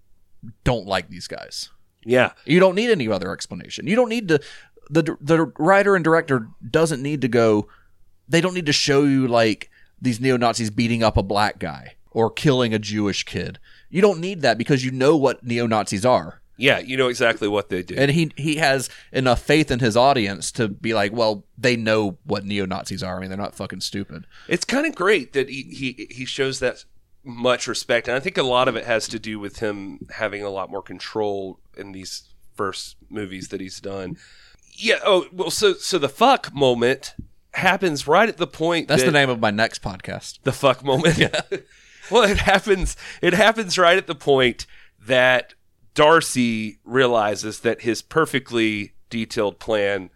don't like these guys. Yeah. You don't need any other explanation. You don't need to, the the writer and director doesn't need to go, they don't need to show you like these neo-Nazis beating up a black guy or killing a Jewish kid. You don't need that because you know what neo-Nazis are. Yeah, you know exactly what they do. And he he has enough faith in his audience to be like, well, they know what neo-Nazis are. I mean, they're not fucking stupid. It's kind of great that he, he, he shows that much respect, and I think a lot of it has to do with him having a lot more control in these first movies that he's done. Yeah. Oh, well, so so the fuck moment happens right at the point. That's that, the name of my next podcast. The fuck moment. Yeah. Well, it happens. It happens right at the point that Darcy realizes that his perfectly detailed plan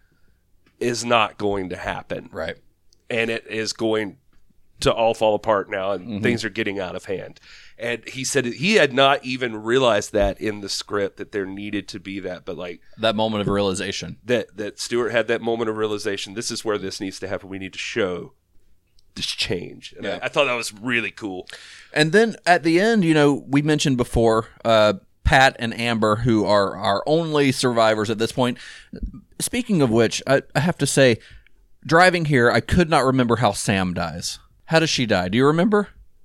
is not going to happen. Right. And it is going to all fall apart now, and mm-hmm. things are getting out of hand. And he said he had not even realized that in the script, that there needed to be that, but like that moment of realization that, that Stewart had that moment of realization. This is where this needs to happen. We need to show this change. And yeah. I, I thought that was really cool. And then at the end, you know, we mentioned before, uh, Pat and Amber, who are our only survivors at this point. Speaking of which, I, I have to say, driving here, I could not remember how Sam dies. How does she die? Do you remember?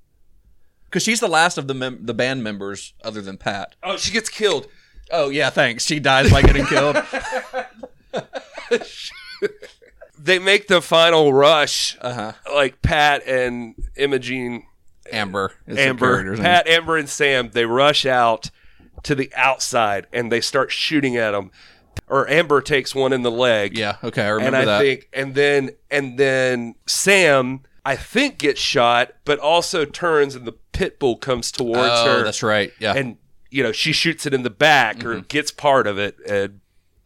Because she's the last of the mem- the band members other than Pat. Oh, she gets killed. Oh, yeah, thanks. She dies by getting killed. they make the final rush. Uh-huh. Like Pat and Imogene, Amber, is the Amber, character's name. Pat, Amber, and Sam. They rush out to the outside and they start shooting at them. Or Amber takes one in the leg. Yeah, okay, I remember and I that. think, and then and then Sam, I think, gets shot, but also turns and the pit bull comes towards oh, her. that's right. Yeah, And you know she shoots it in the back Mm-hmm. or gets part of it, and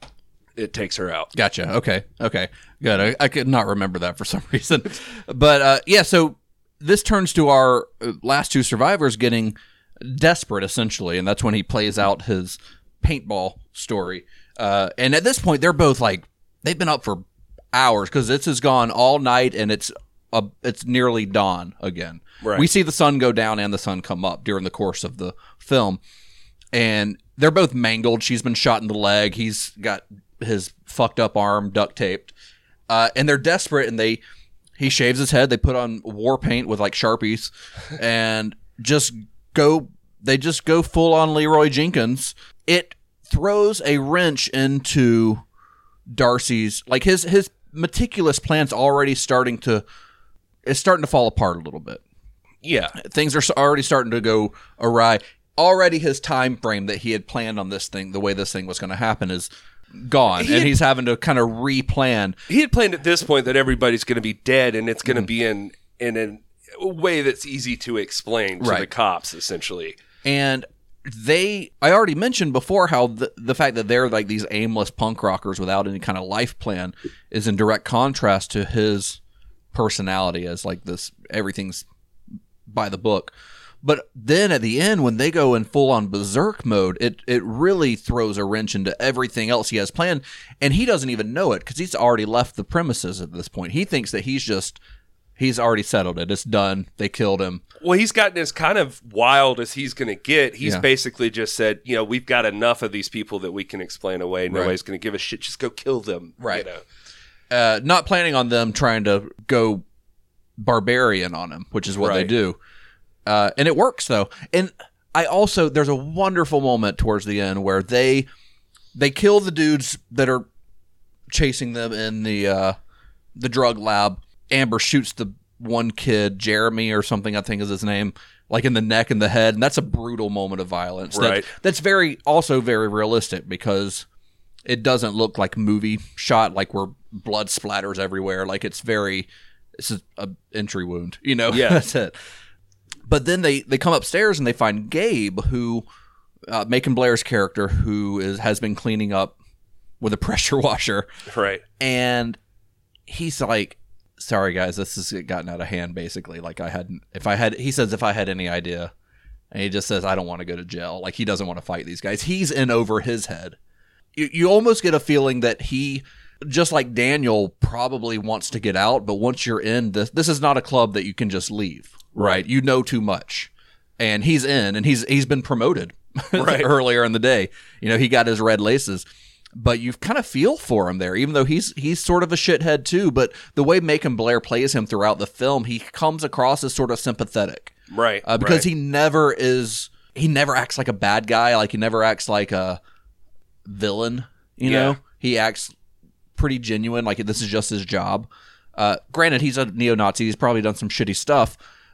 it takes her out. gotcha. Okay, okay, good. I, I could not remember that for some reason, but uh, yeah. So this turns to our uh, last two survivors getting desperate, essentially, and that's when he plays out his paintball story. Uh, and at this point, they're both like they've been up for hours because this has gone all night, and it's uh, it's nearly dawn again. Right. We see the sun go down and the sun come up during the course of the film, and they're both mangled. She's been shot in the leg. He's got his fucked up arm duct taped, uh, and they're desperate. And they he shaves his head. They put on war paint with like Sharpies, and just go. They just go full on Leroy Jenkins. It throws a wrench into Darcy's, like his his meticulous plan's already starting to it's starting to fall apart a little bit. Yeah. Things are already starting to go awry. Already his time frame that he had planned on this thing, the way this thing was going to happen, is gone, He and had- he's having to kind of replan. He had planned at this point that everybody's going to be dead, and it's going Mm-hmm. to be in in an- a way that's easy to explain to the Right. cops, essentially. And they, I already mentioned before how the, the fact that they're like these aimless punk rockers without any kind of life plan is in direct contrast to his personality as like this, everything's by the book. But then at the end, when they go in full on berserk mode, it, it really throws a wrench into everything else he has planned. And he doesn't even know it because he's already left the premises at this point. He thinks that he's just, he's already settled it. It's done. They killed him. Well, he's gotten as kind of wild as he's going to get. He's Yeah. basically just said, you know, we've got enough of these people that we can explain away. Nobody's going to give a shit. Just go kill them. Right. You know? Uh, not planning on them trying to go barbarian on him, which is what they Right. do. Uh, and it works though. And I also, there's a wonderful moment towards the end where they, they kill the dudes that are chasing them in the, uh, the drug lab. Amber shoots the one kid, Jeremy or something, I think is his name, like in the neck and the head. And that's a brutal moment of violence. That- Right. that's very, also very realistic because it doesn't look like movie shot, like where blood splatters everywhere. Like it's very, this is a entry wound, you know? Yeah. That's it. But then they, they come upstairs and they find Gabe, who, uh, Macon Blair's character, who is has been cleaning up with a pressure washer. Right. And he's like, sorry guys, this has gotten out of hand basically. Like I hadn't, if I had, he says, if I had any idea, and he just says, I don't want to go to jail. Like he doesn't want to fight these guys. He's in over his head. You, you almost get a feeling that he, just like Daniel, probably wants to get out. But once you're in this, this is not a club that you can just leave, right? You know too much. And he's in, and he's, he's been promoted Right. earlier in the day. You know, he got his red laces. But you kind of feel for him there, even though he's he's sort of a shithead too. But the way Macon Blair plays him throughout the film, he comes across as sort of sympathetic, Right. uh, because right. he never is. He never acts like a bad guy. Like he never acts like a villain. You Yeah. know, he acts pretty genuine. Like this is just his job. Uh, granted, he's a neo-Nazi. He's probably done some shitty stuff,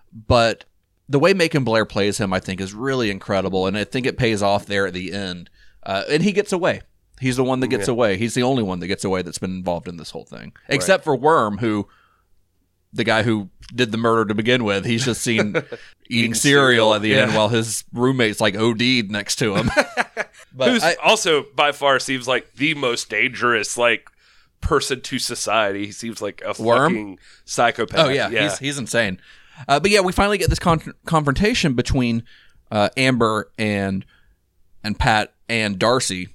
but the way Macon Blair plays him, I think, is really incredible, and I think it pays off there at the end. Uh, and he gets away. He's the one that gets Yeah. away. He's the only one that gets away that's been involved in this whole thing. Except for Worm, who, the guy who did the murder to begin with, he's just seen eating cereal, cereal, at the yeah. end while his roommate's like O D'd next to him. But Who's I- also by far seems like the most dangerous, like, person to society. He seems like a Worm? fucking psychopath. oh, yeah, He's, he's insane. Uh, but yeah, we finally get this con- confrontation between uh, Amber and and Pat and Darcy.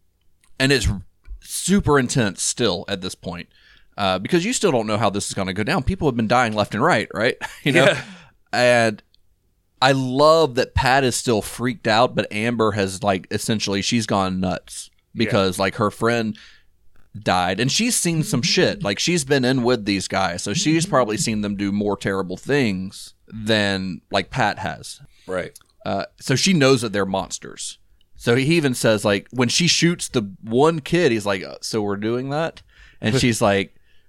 And it's super intense still at this point uh, because you still don't know how this is going to go down. People have been dying left and right, right? You know, Yeah. and I love that Pat is still freaked out, but Amber has like essentially she's gone nuts because like her friend died and she's seen some shit. Like she's been in with these guys, so she's probably seen them do more terrible things than like Pat has. Right. Uh, so she knows that they're monsters. So he even says, like, when she shoots the one kid, he's like, "Uh, so we're doing that?" And she's like,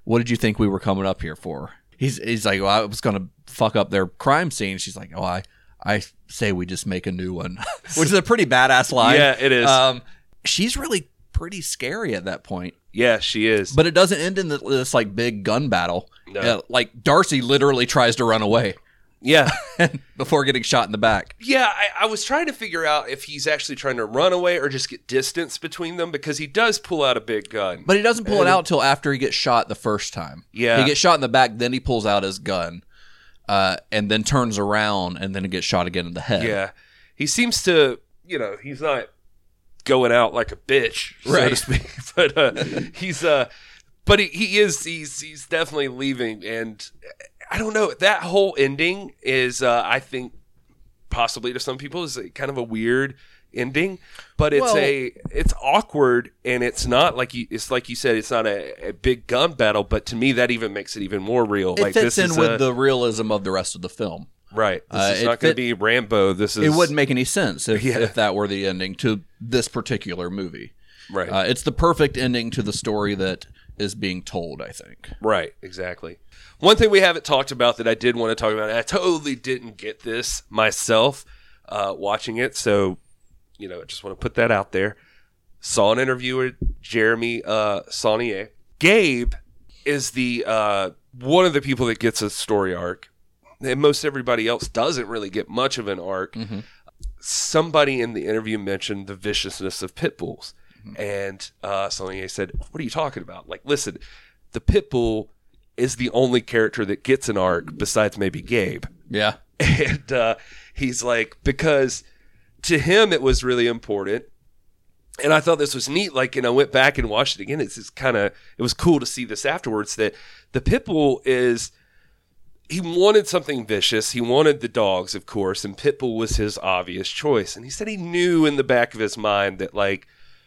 what did you think we were coming up here for? He's he's like, well, I was going to fuck up their crime scene. She's like, oh, I, I say we just make a new one, which is a pretty badass line. Yeah, it is. Um, she's really pretty scary at that point. Yeah, she is. But it doesn't end in this like big gun battle. No. Uh, like Darcy literally tries to run away Yeah. before getting shot in the back. Yeah, I, I was trying to figure out if he's actually trying to run away or just get distance between them, because he does pull out a big gun. But he doesn't pull it And- out till after he gets shot the first time. Yeah. He gets shot in the back, then he pulls out his gun, uh, and then turns around, and then he gets shot again in the head. Yeah. He seems to, you know, he's not going out like a bitch, so Right. to speak. But uh, he's, uh, but he, he is, he's, he's definitely leaving. And I don't know, that whole ending is, uh, I think, possibly to some people, is a, kind of a weird ending. But it's Well- a, it's awkward, and it's not like you, it's like you said, it's not a, a big gun battle. But to me, that even makes it even more real. It like fits this in is with a- the realism of the rest of the film. right. This uh, is it not going fit- to be Rambo. This is It wouldn't make any sense if, Yeah. if that were the ending to this particular movie. right. Uh, it's the perfect ending to the story that is being told, I think. Right, exactly. One thing we haven't talked about that I did want to talk about, and I totally didn't get this myself uh, watching it, so, you know, I just want to put that out there. Saw an interview with Jeremy uh, Saulnier. Gabe is the uh, one of the people that gets a story arc, and most everybody else doesn't really get much of an arc. Mm-hmm. Somebody in the interview mentioned the viciousness of pit bulls. And uh, Saulnier said, what are you talking about? Like, listen, the pit bull is the only character that gets an arc besides maybe Gabe. Yeah. And uh, he's like, because to him it was really important. And I thought this was neat. Like, and I went back and watched it again. It's just kind of, it was cool to see this afterwards, that the pit bull is, he wanted something vicious. He wanted the dogs, of course, and pit bull was his obvious choice. And he said he knew in the back of his mind that, like,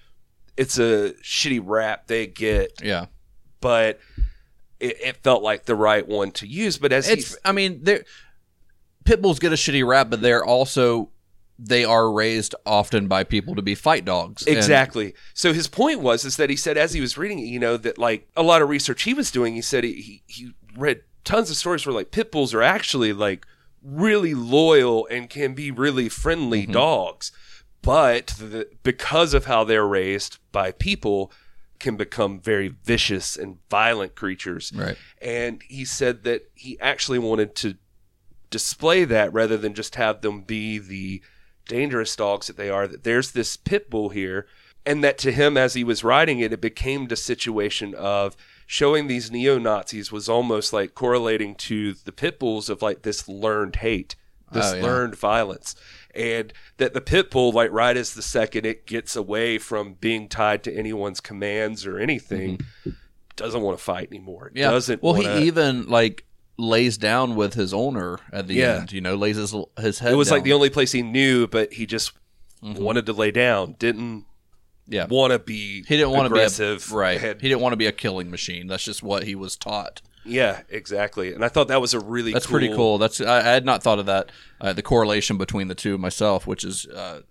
it's a shitty rap they get, Yeah. but it, it felt like the right one to use. But as It's, he's, I mean, they're, pit bulls get a shitty rap, but they're also, they are raised often by people to be fight dogs. And- exactly. So his point was, is that he said, as he was reading it, you know, that like a lot of research he was doing, he said he, he, he read tons of stories where like pit bulls are actually like really loyal and can be really friendly Mm-hmm. dogs. But the, because of how they're raised by people, can become very vicious and violent creatures. Right. And he said that he actually wanted to display that rather than just have them be the dangerous dogs that they are, that there's this pit bull here. And that to him, as he was writing it, it became the situation of showing these neo-Nazis was almost like correlating to the pit bulls of like this learned hate, this Oh, yeah. learned violence. And that the pit bull, like right as the second it gets away from being tied to anyone's commands or anything, doesn't want to fight anymore. It Mm-hmm. Yeah. doesn't well, wanna, he even like lays down with his owner at the Yeah. end. You know, lays his his head. it was like down. the only place he knew, but he just Mm-hmm. wanted to lay down, didn't yeah. want to be He didn't want to be aggressive. a, right. Had- He didn't want to be a killing machine. That's just what he was taught. yeah, exactly. And I thought that was a really That's cool, pretty cool. That's I, I had not thought of that. Uh, the correlation between the two myself, which is uh,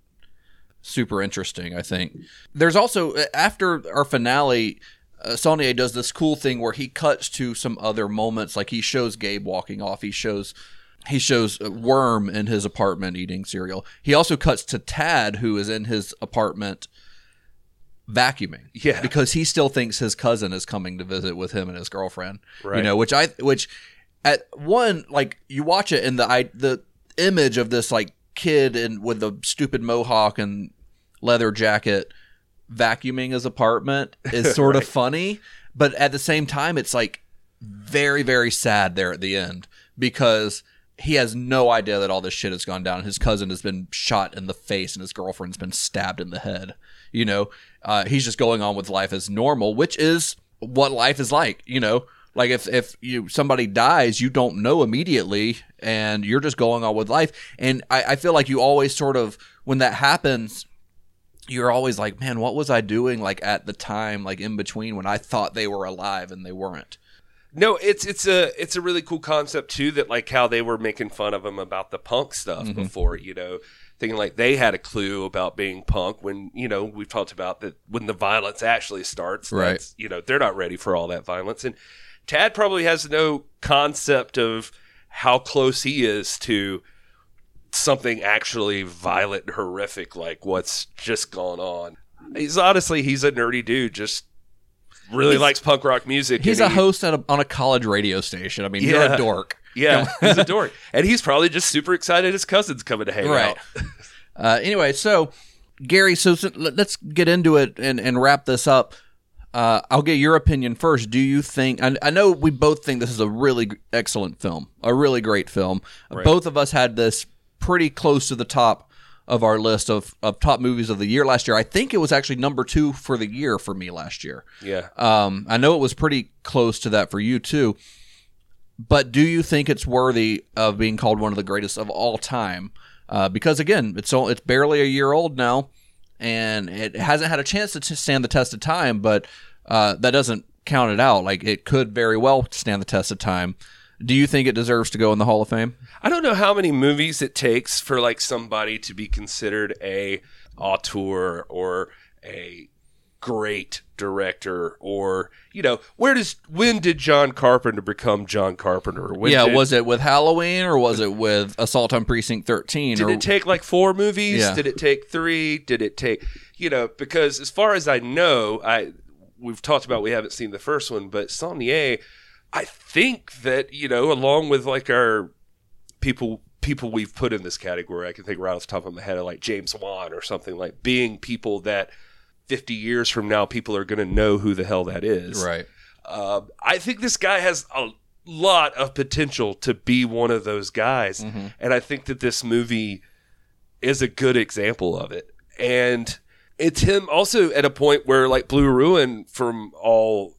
super interesting. I think there's also after our finale, uh, Saulnier does this cool thing where he cuts to some other moments. Like he shows Gabe walking off. He shows he shows Worm in his apartment eating cereal. He also cuts to Tad, who is in his apartment vacuuming. Yeah. Because he still thinks his cousin is coming to visit with him and his girlfriend. You Right. know, which I which at one, like you watch it and the I the image of this like kid and with the stupid mohawk and leather jacket vacuuming his apartment is sort of funny, but at the same time it's like very very sad there at the end because he has no idea that all this shit has gone down. His cousin has been shot in the face and his girlfriend's been stabbed in the head. You know, uh, he's just going on with life as normal, which is what life is like. You know, like if, if you somebody dies, you don't know immediately and you're just going on with life. And I, I feel like you always sort of, when that happens, you're always like, man, what was I doing like at the time, like in between when I thought they were alive and they weren't? No, it's it's a it's a really cool concept too, that like how they were making fun of him about the punk stuff Mm-hmm. before, you know, thinking like they had a clue about being punk when, you know, we've talked about that when the violence actually starts, Right. that's, you know, they're not ready for all that violence. And Chad probably has no concept of how close he is to something actually violent and horrific like what's just gone on. He's honestly, he's a nerdy dude, just really He's- likes punk rock music. He's and a he- host at a, on a college radio station. I mean, you're Yeah. a dork. Yeah, he's a dork. And he's probably just super excited his cousin's coming to hang Right. out. Uh, anyway, so Gary, so, so let- let's get into it and, and wrap this up. Uh, I'll get your opinion first. Do you think? I, I know we both think this is a really g- excellent film, a really great film. Right. Both of us had this pretty close to the top of our list of, of top movies of the year last year. I think it was actually number two for the year for me last year. Yeah. Um, I know it was pretty close to that for you too. But do you think it's worthy of being called one of the greatest of all time? Uh, because again, it's o- it's barely a year old now, and it hasn't had a chance to t- stand the test of time. But uh, that doesn't count it out. Like, it could very well stand the test of time. Do you think it deserves to go in the Hall of Fame? I don't know how many movies it takes for like somebody to be considered a auteur or a great director, or you know, where does when did John Carpenter become John Carpenter? When yeah, did, was it with Halloween or was it with Assault on Precinct thirteen? Did or, it take like four movies? Yeah. Did it take three? Did it take, you know, because as far as I know, I we've talked about we haven't seen the first one, but Saulnier, I think that, you know, along with like our people people we've put in this category, I can think right off the top of my head of like James Wan or something, like being people that fifty years from now people are going to know who the hell that is. right? Uh, I think this guy has a lot of potential to be one of those guys. Mm-hmm. And I think that this movie is a good example of it. And it's him also at a point where, like, Blue Ruin, from all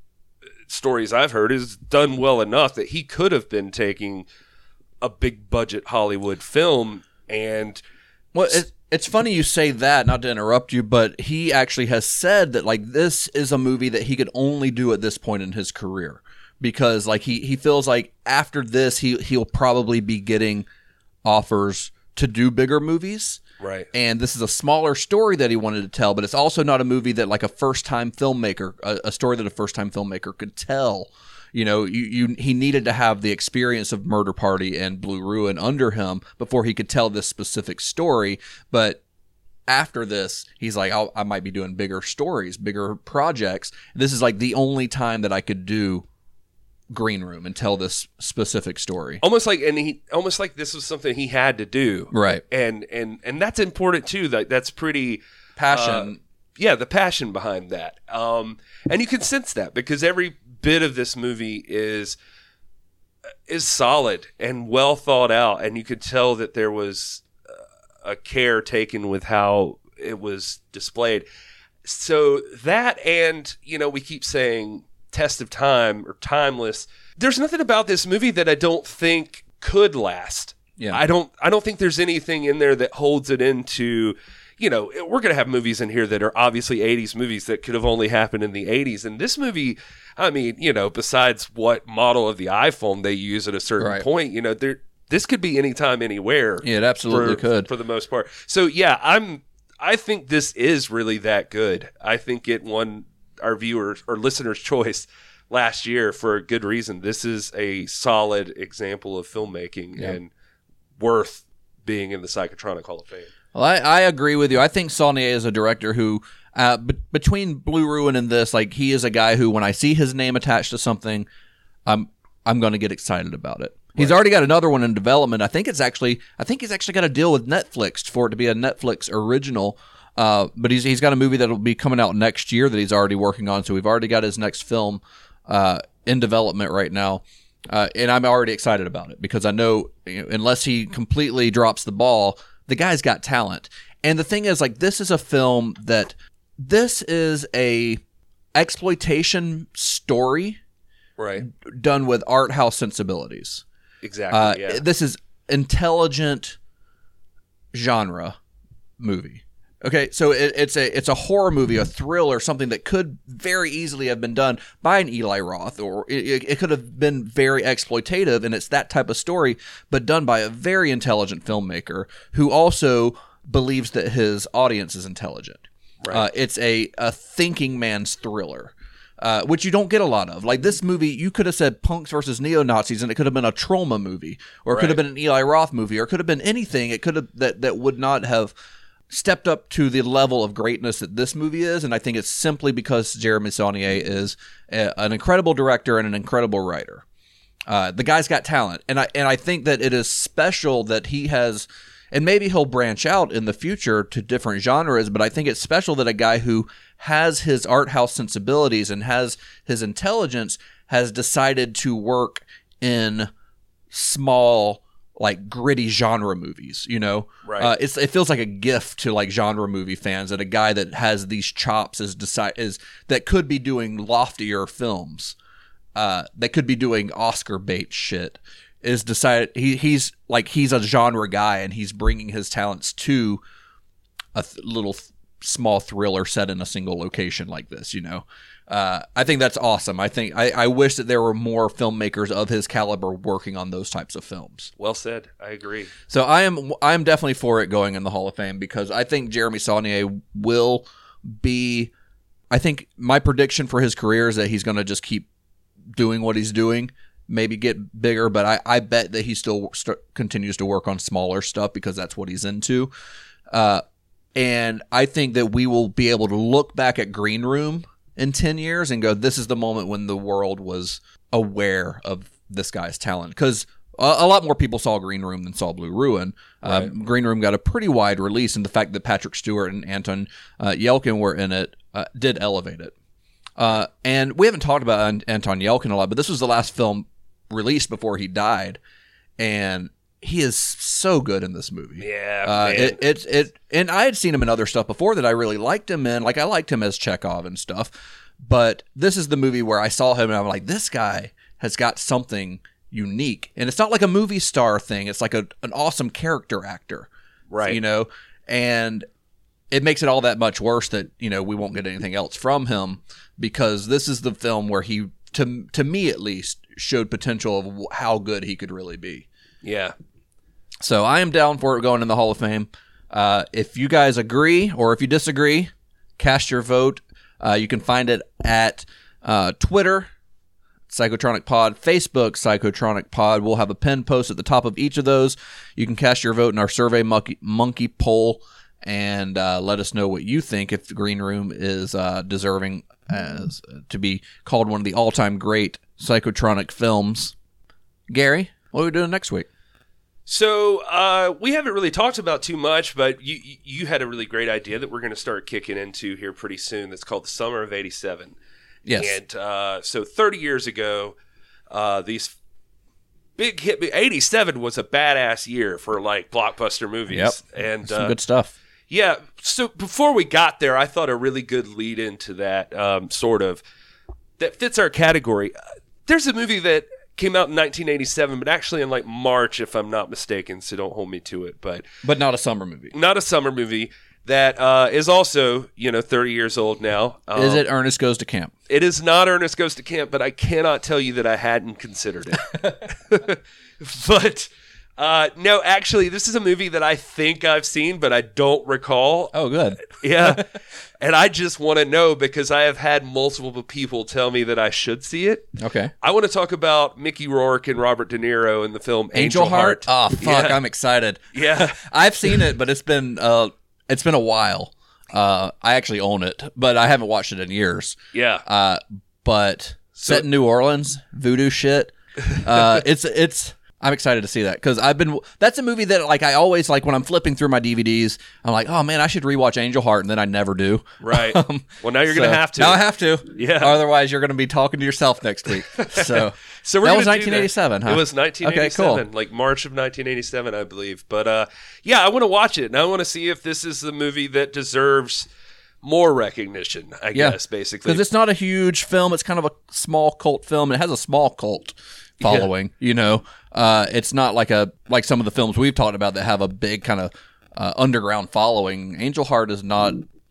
stories I've heard, is done well enough that he could have been taking a big budget Hollywood film and Well, it, it's funny you say that, not to interrupt you, but he actually has said that, like, this is a movie that he could only do at this point in his career, because like he, he feels like after this he he'll probably be getting offers to do bigger movies. right. And this is a smaller story that he wanted to tell, but it's also not a movie that like a first-time filmmaker, a, a story that a first-time filmmaker could tell. You know, you, you he needed to have the experience of Murder Party and Blue Ruin under him before he could tell this specific story. But after this, he's like, I'll, I might be doing bigger stories, bigger projects. This is like the only time that I could do Green Room and tell this specific story. Almost like, and he almost like this was something he had to do. Right. And and and that's important too. That that's pretty Passion. uh, yeah, the passion behind that. Um, and you can sense that because every bit of this movie is is solid and well thought out, and you could tell that there was a care taken with how it was displayed. So that, and you know, we keep saying test of time or timeless. There's nothing about this movie that I don't think could last. Yeah. I don't I don't think there's anything in there that holds it into, you know, we're going to have movies in here that are obviously eighties movies that could have only happened in the eighties. And this movie, I mean, you know, besides what model of the iPhone they use at a certain Right. point, you know, there this could be anytime, anywhere. Yeah, it absolutely for, could. for the most part. So yeah, I'm I think this is really that good. I think it won our viewers or listeners' choice last year for a good reason. This is a solid example of filmmaking Yeah. and worth being in the Psychotronic Hall of Fame. Well, I, I agree with you. I think Saulnier is a director who, uh, b- between Blue Ruin and this, like, he is a guy who, when I see his name attached to something, I'm I'm going to get excited about it. He's already got another one in development. I think it's actually, I think he's actually got a deal with Netflix for it to be a Netflix original. Uh, but he's he's got a movie that'll be coming out next year that he's already working on. So we've already got his next film uh, in development right now. Uh, and I'm already excited about it because I know, you know, unless he completely drops the ball, the guy's got talent. And the thing is, like, this is a film that this is a exploitation story Right. done with art house sensibilities. Exactly. Uh, yeah. This is intelligent genre movie. Okay, so it, it's a it's a horror movie, a thriller, something that could very easily have been done by an Eli Roth, or it, it could have been very exploitative, and it's that type of story, but done by a very intelligent filmmaker who also believes that his audience is intelligent. Right. Uh, it's a, a thinking man's thriller. uh, which you don't get a lot of. Like this movie, you could have said punks versus neo-Nazis, and it could have been a Troma movie, or it could have Right. been an Eli Roth movie, or it could have been anything. It could have that that would not have stepped up to the level of greatness that this movie is, and I think it's simply because Jeremy Saulnier is a, an incredible director and an incredible writer. Uh, the guy's got talent, and I and I think that it is special that he has, and maybe he'll branch out in the future to different genres, but I think it's special that a guy who has his art house sensibilities and has his intelligence has decided to work in small, like gritty genre movies. You know, Right. Uh, it's it feels like a gift to like genre movie fans that a guy that has these chops is decide is that could be doing loftier films. Uh, that could be doing Oscar bait shit is decided he he's like he's a genre guy and he's bringing his talents to a th- little th- small thriller set in a single location like this, you know. Uh, I think that's awesome. I think I, I wish that there were more filmmakers of his caliber working on those types of films. Well said. I agree. So I am I am definitely for it going in the Hall of Fame because I think Jeremy Saulnier will be. I think my prediction for his career is that he's going to just keep doing what he's doing, maybe get bigger, but I, I bet that he still st- continues to work on smaller stuff because that's what he's into. Uh, and I think that we will be able to look back at Green Room in ten years and go, this is the moment when the world was aware of this guy's talent. Because a, a lot more people saw Green Room than saw Blue Ruin. Uh, Green Room got a pretty wide release, and the fact that Patrick Stewart and Anton uh, Yelchin were in it uh, did elevate it. Uh, and we haven't talked about An- Anton Yelchin a lot, but this was the last film released before he died, and he is so good in this movie. Yeah, uh, man. it, it it and I had seen him in other stuff before that I really liked him in. Like I liked him as Chekhov and stuff, but this is the movie where I saw him and I'm like, this guy has got something unique, and it's not like a movie star thing. It's like a an awesome character actor, Right. You know, and it makes it all that much worse that, you know, we won't get anything else from him because this is the film where he, to to me at least, showed potential of how good he could really be. Yeah. So I am down for it going in the Hall of Fame. Uh, if you guys agree or if you disagree, cast your vote. Uh, you can find it at uh, Twitter, Psychotronic Pod, Facebook, Psychotronic Pod. We'll have a pinned post at the top of each of those. You can cast your vote in our Survey Monkey, monkey poll and uh, let us know what you think if the Green Room is uh, deserving as to be called one of the all-time great Psychotronic films. Gary, what are we doing next week? So uh, we haven't really talked about too much, but you you had a really great idea that we're going to start kicking into here pretty soon. That's called the Summer of eighty-seven. Yes. And uh, so thirty years ago, uh, these big hit. eighty-seven was a badass year for like blockbuster movies. Yep. And Some uh, good stuff. yeah. So before we got there, I thought a really good lead into that um, sort of that fits our category. Uh, there's a movie that came out in nineteen eighty-seven, but actually in like March, if I'm not mistaken. So don't hold me to it. But But not a summer movie. not a summer movie that uh, is also, you know, thirty years old now. Um, Is it Ernest Goes to Camp? It is not Ernest Goes to Camp, but I cannot tell you that I hadn't considered it. But uh, no, actually, this is a movie that I think I've seen, but I don't recall. Oh, good. Yeah. And I just want to know because I have had multiple people tell me that I should see it. Okay. I want to talk about Mickey Rourke and Robert De Niro in the film Angel, Angel Heart? Oh, fuck. Yeah. I'm excited. Yeah. I've seen it, but it's been uh, it's been a while. Uh, I actually own it, but I haven't watched it in years. Yeah. Uh, but So- set in New Orleans, voodoo shit. Uh, it's it's. I'm excited to see that because I've been. That's a movie that like I always like when I'm flipping through my D V Ds. I'm like, oh man, I should rewatch Angel Heart, and then I never do. Right. Um, Well, now you're going so- to have to. Now I have to. Yeah. Otherwise, you're going to be talking to yourself next week. So, So we're that gonna was do nineteen eighty-seven, that. huh? It was nineteen eighty-seven, Okay, cool. like March of nineteen eighty-seven, I believe. But uh, yeah, I want to watch it, and I want to see if this is the movie that deserves more recognition. I Yeah. guess basically Because it's not a huge film. It's kind of a small cult film. And it has a small cult following, you know. Uh, it's not like a like some of the films we've talked about that have a big kind of uh, underground following. Angel Heart is not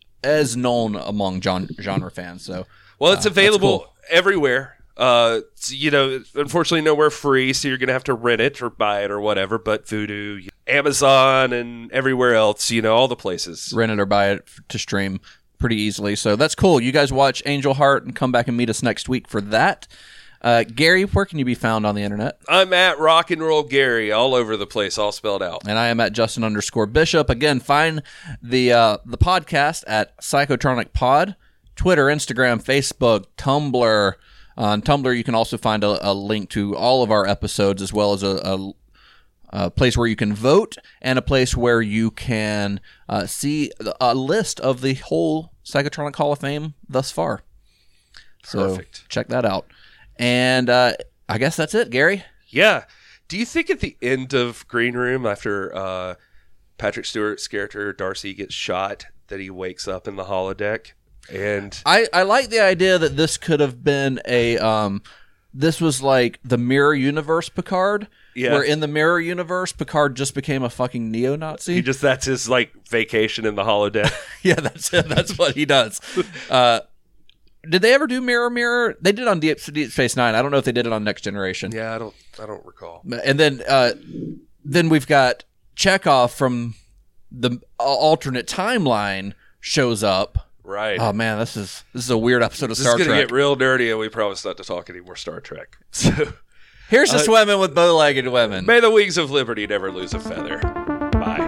as known among gen- genre fans. So, well, it's uh, available that's cool. everywhere. Uh, it's, you know, unfortunately, nowhere free, so you're gonna have to rent it or buy it or whatever. But Vudu, Amazon, and everywhere else, you know, all the places. Rent it or buy it to stream. pretty easily. So that's cool. You guys watch Angel Heart and come back and meet us next week for that. Uh, Gary, where can you be found on the internet? I'm at Rock and Roll Gary, all over the place, all spelled out. And I am at Justin underscore Bishop. Again, find the uh, the podcast at Psychotronic Pod, Twitter, Instagram, Facebook, Tumblr. On Tumblr, you can also find a, a link to all of our episodes, as well as a, a, a place where you can vote and a place where you can uh, see a list of the whole Psychotronic Hall of Fame thus far. So Perfect. Check that out. And uh, I guess that's it, Gary. Yeah. Do you think at the end of Green Room, after uh, Patrick Stewart's character Darcy gets shot, that he wakes up in the holodeck? And I, I like the idea that this could have been a um, this was like the Mirror Universe Picard, Yeah. where in the Mirror Universe Picard just became a fucking neo-Nazi. he just that's his like vacation in the holodeck. Yeah, that's it. That's what he does. Uh, did they ever do Mirror Mirror? They did on Deep, Deep Space Nine. I don't know if they did it on Next Generation. yeah, I don't I don't recall. And then uh, then we've got Chekhov from the alternate timeline shows up. Right. Oh man, this is this is a weird episode of this Star is gonna Trek. get real dirty, and we promise not to talk any more Star Trek. So Here's the Uh, swimming with bow-legged women. may the wings of liberty never lose a feather. Bye.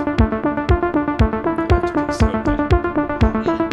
So bad.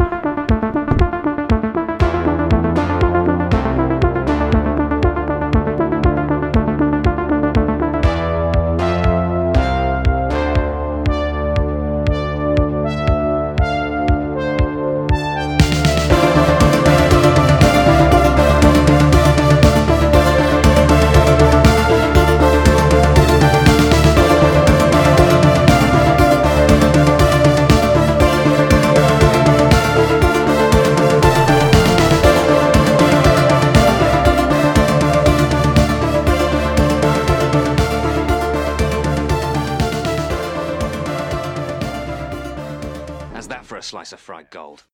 How's that for a slice of fried gold?